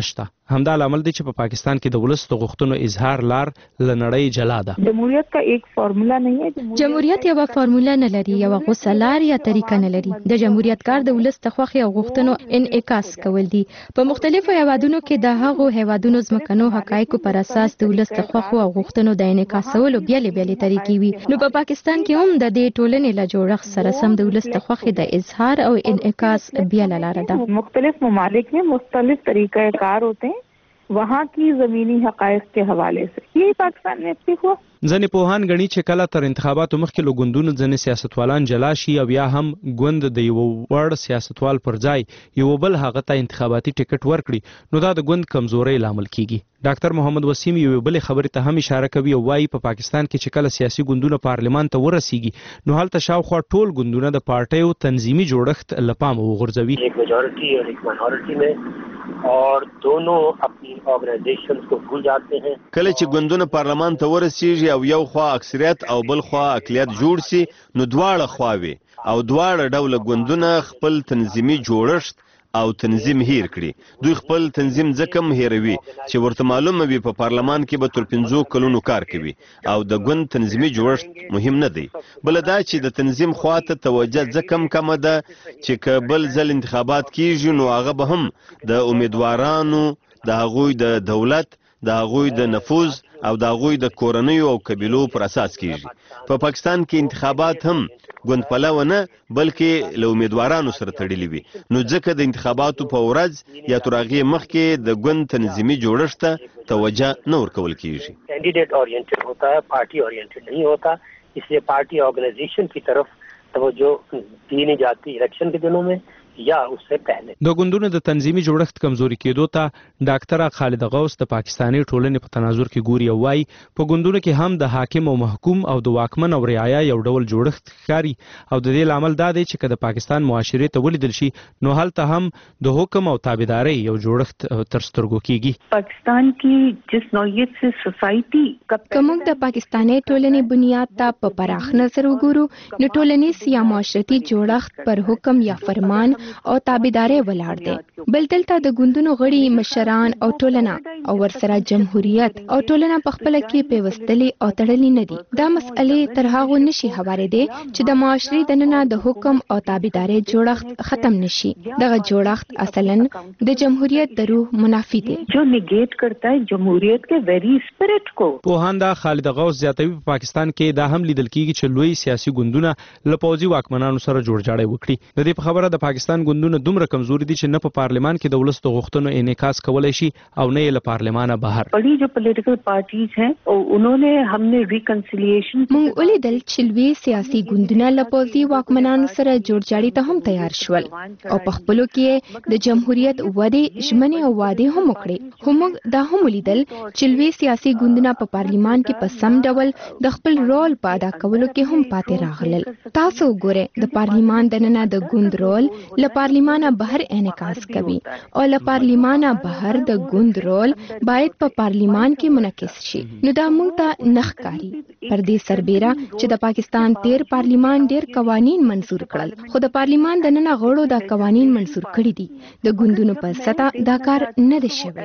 همدا لامل دی چې په پاکستان کې د ولس د غوښتنو اظهار لار لنړۍ جلا ده. جمهوریت کا ایک فارمولا نه ہے. جمهوریت یو فارمولا نه لري، یو غوسلار یا طریقه نه لري. د جمهوریت کار د ولس د خوښۍ او غوښتنو انعکاس کول دي. په مختلفو هیوادونو کې د هغو هیوادونو ځمکنو حقایقو پر اساس د ولس د خوښو او غوښتنو د انعکاسولو بیلې طریقې وي. نو په پاکستان کې هم د دې ټولنې له جوړښت سره سم د ولس د خوښۍ د اظهار او انعکاس بیله لار ده. مختلف ممالک में मुख्तलिफ तरीक़े कार होते हैं वहाँ की ज़मीनी हक़ाइक़ के हवाले से. यही पाकिस्तान में अब हुआ. ځنې پوهان غني چې کله تر انتخاباتو مخکې له ګوندونو ځنې سیاستوالان جلا شي او یا هم ګوند د یو وړ سیاستوال پر ځای یو بل هغه ته انتخاباتي ټیکټ ورکړي نو دا د ګوند کمزوري لامل کیږي. ډاکټر محمد وسیم یو بل خبرې ته هم اشاره کوي او وايي په پاکستان کې چې کله سیاسي ګوندونه پارلمان ته ورسیږي نو هلته شاوخوا ټول ګوندونه د پارټیو تنظیمي جوړښت لپاره وغورځوي. एक मेजॉरिटी और एक माइनॉरिटी में और दोनों अपनी ऑर्गेनाइजेशंस को भूल जाते हैं. کله چې ګوندونه پارلمان ته ورسیږي او یو خوا اکثریت او بل خوا اقلیت جوړ سي نو دواړه خواوي او دواړه ډول ګوندونه خپل تنظیمي جوړښت او تنظیم هیر کړي. دوی خپل تنظیم ځکه هیروي چې ورته معلومه وي په پارلمان کې به تر 15 کلونو کار کوي او د ګوند تنظیمي جوړښت مهم نه دی. بل دا چې د تنظیم خواته توجه ځکه کم ده چې کبل ځل انتخابات کیږي نو هغه به هم د امیدوارانو د هغوی د دولت د هغوی د نفوذ او د هغوی د کورنیو او قبیلو پر اساس کیږي. په پاکستان کې انتخابات هم ګوند پلوه نه بلکې له امیدوارانو سره تړلي وي نو ځکه د انتخاباتو په ورځ یا تر هغې مخکې د ګوند تنظیمي جوړښت ته توجه نه ورکول کیږي. कैंडिडेट ओरिएंटेड होता है, पार्टी ओरिएंटेड नहीं होता. इसलिए पार्टी ऑर्गेनाइजेशन की तरफ तवज्जो दी नहीं जाती इलेक्शन के दिनों में या उससे पहले. د ګوندونو د تنظیمي جوړښت کمزوري کېدو ته ډاکټر خالد غوث د پاکستاني ټولنې په تناظر کې ګوري او وايي په ګوندونو کې هم د حاکم او محکوم او د واکمن او رعایا یو ډول جوړښت ښکاري او د دې لامل دا دی چې د پاکستان معاشرې ته ولیدل شي نو هلته هم د حکم او تابعداري یو جوړښت تر سترګو کیږي. पाकिस्तान की जिस नौعیت से सोसाइटी کومک د پاکستاني ټولنې بنیاد ته په پراخ نظر وګورو نو ټولنیز یا معاشرتي جوړښت پر حکم یا فرمان او تابعداري ولاړ دی. بل دلته د ګوندونو غړي مشران او ټولنه او ورسره جمهوریت او ټولنه په خپل کې پیوستلي او تړلي نه دي. دا مسئلې تر هغه نشي هوارېدې چې د معاشري دننه د حکم او تابعداري جوړښت ختم نشي. دغه جوړښت اصلاً د جمهوریت د روح منافي دی جو نیگیٹ کرتا ہے جمهوریت کے ویری اسپرٹ کو. پوهاندا خالد غوث زیاتوي په پاکستان کې دا هم لیدل کیږي چې لوی سیاسي ګوندونه له پوځي واکمنانو سره جوړجاړی وکړي. د دې په خبره د پاکستان ګوندونه دومره کمزوري دي چې نه په پارلمان کې د ولس د غوښتنو انعکاس کولای شي او نه یې له پارلمانه بهر. بڑی جو پولیټیکل پارټیز ہیں انہوں हमने ریکنسیلیشن موږ ولیدل چې لوی سیاسي ګوندونه له پوځي واکمنانو سره جوړجاړي ته هم تیار شول او په خپلو کې د جمهوریت ودې ژمنې او وعدې هم وکړې. خو موږ دا هم ولیدل چې لوی سیاسي ګوندونه په پارلمان کې په سم ډول د خپل رول په ادا کولو کې هم پاتې راغلل. تاسو وګورئ د پارلمان دننه د ګوند رول له پارلمانه بهر انعکاس کوي او له پارلمانه بهر د ګوند رول باید په پارلمان کې منعکس شي. نو دا موږ ته نه ښکاري. پر دې سربیره چې د پاکستان تیر پارلمان ډیر قوانین منظور کړل خو د پارلمان دننه غړو دا قوانین منظور کړي دي. د ګوندونو په سطح دا کار نه دی شوی.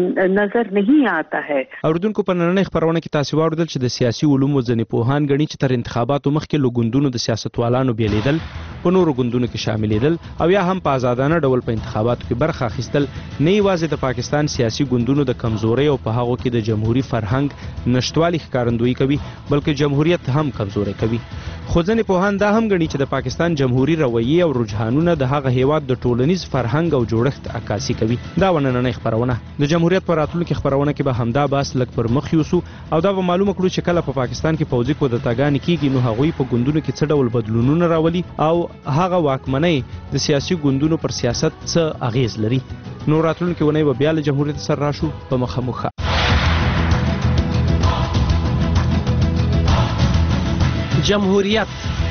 نظر نہیں آتا ہے. اوردونکو په نننۍ خبرونه کې تاسو واوریدل چې د سیاسي علومو ځینې پوهان غني چې تر انتخاباتو مخکې له ګوندونو د سیاستوالانو بیلیدل په نورو ګوندونو کې شاملېدل او یا هم په آزادانه ډول په انتخاباتو کې برخه اخیستل نه یوازې د پاکستان سیاسي ګوندونو د کمزوري او په هغو کې د جمهوریت فرهنګ نشټوالي ښکارندویي کوي بلکې جمهوریت هم کمزوري کوي. خو ځینې پوهان دا هم غني چې د پاکستان جمهوریت رویه او رجحانونه د هغه هیواد د ټولنیز فرهنګ او جوړښت عکاسي کوي. دا ونننۍ خبرونه د جمهوریت پر راتلونکي خبرونه کې به همدا باس لږ پر مخ یوسو او دا به معلومه کړو چې کله په پاکستان کې پوځي کودتاګانې کیږي نو هغوی په ګوندونو کې څه ډول بدلونونه راولي او هغه واکمنۍ د سیاسي ګوندونو پر سیاست څه اغیز لري. نو راتلونکي ونې به بیا له جمهوریت سره راشو په مخامخ. جمهوریت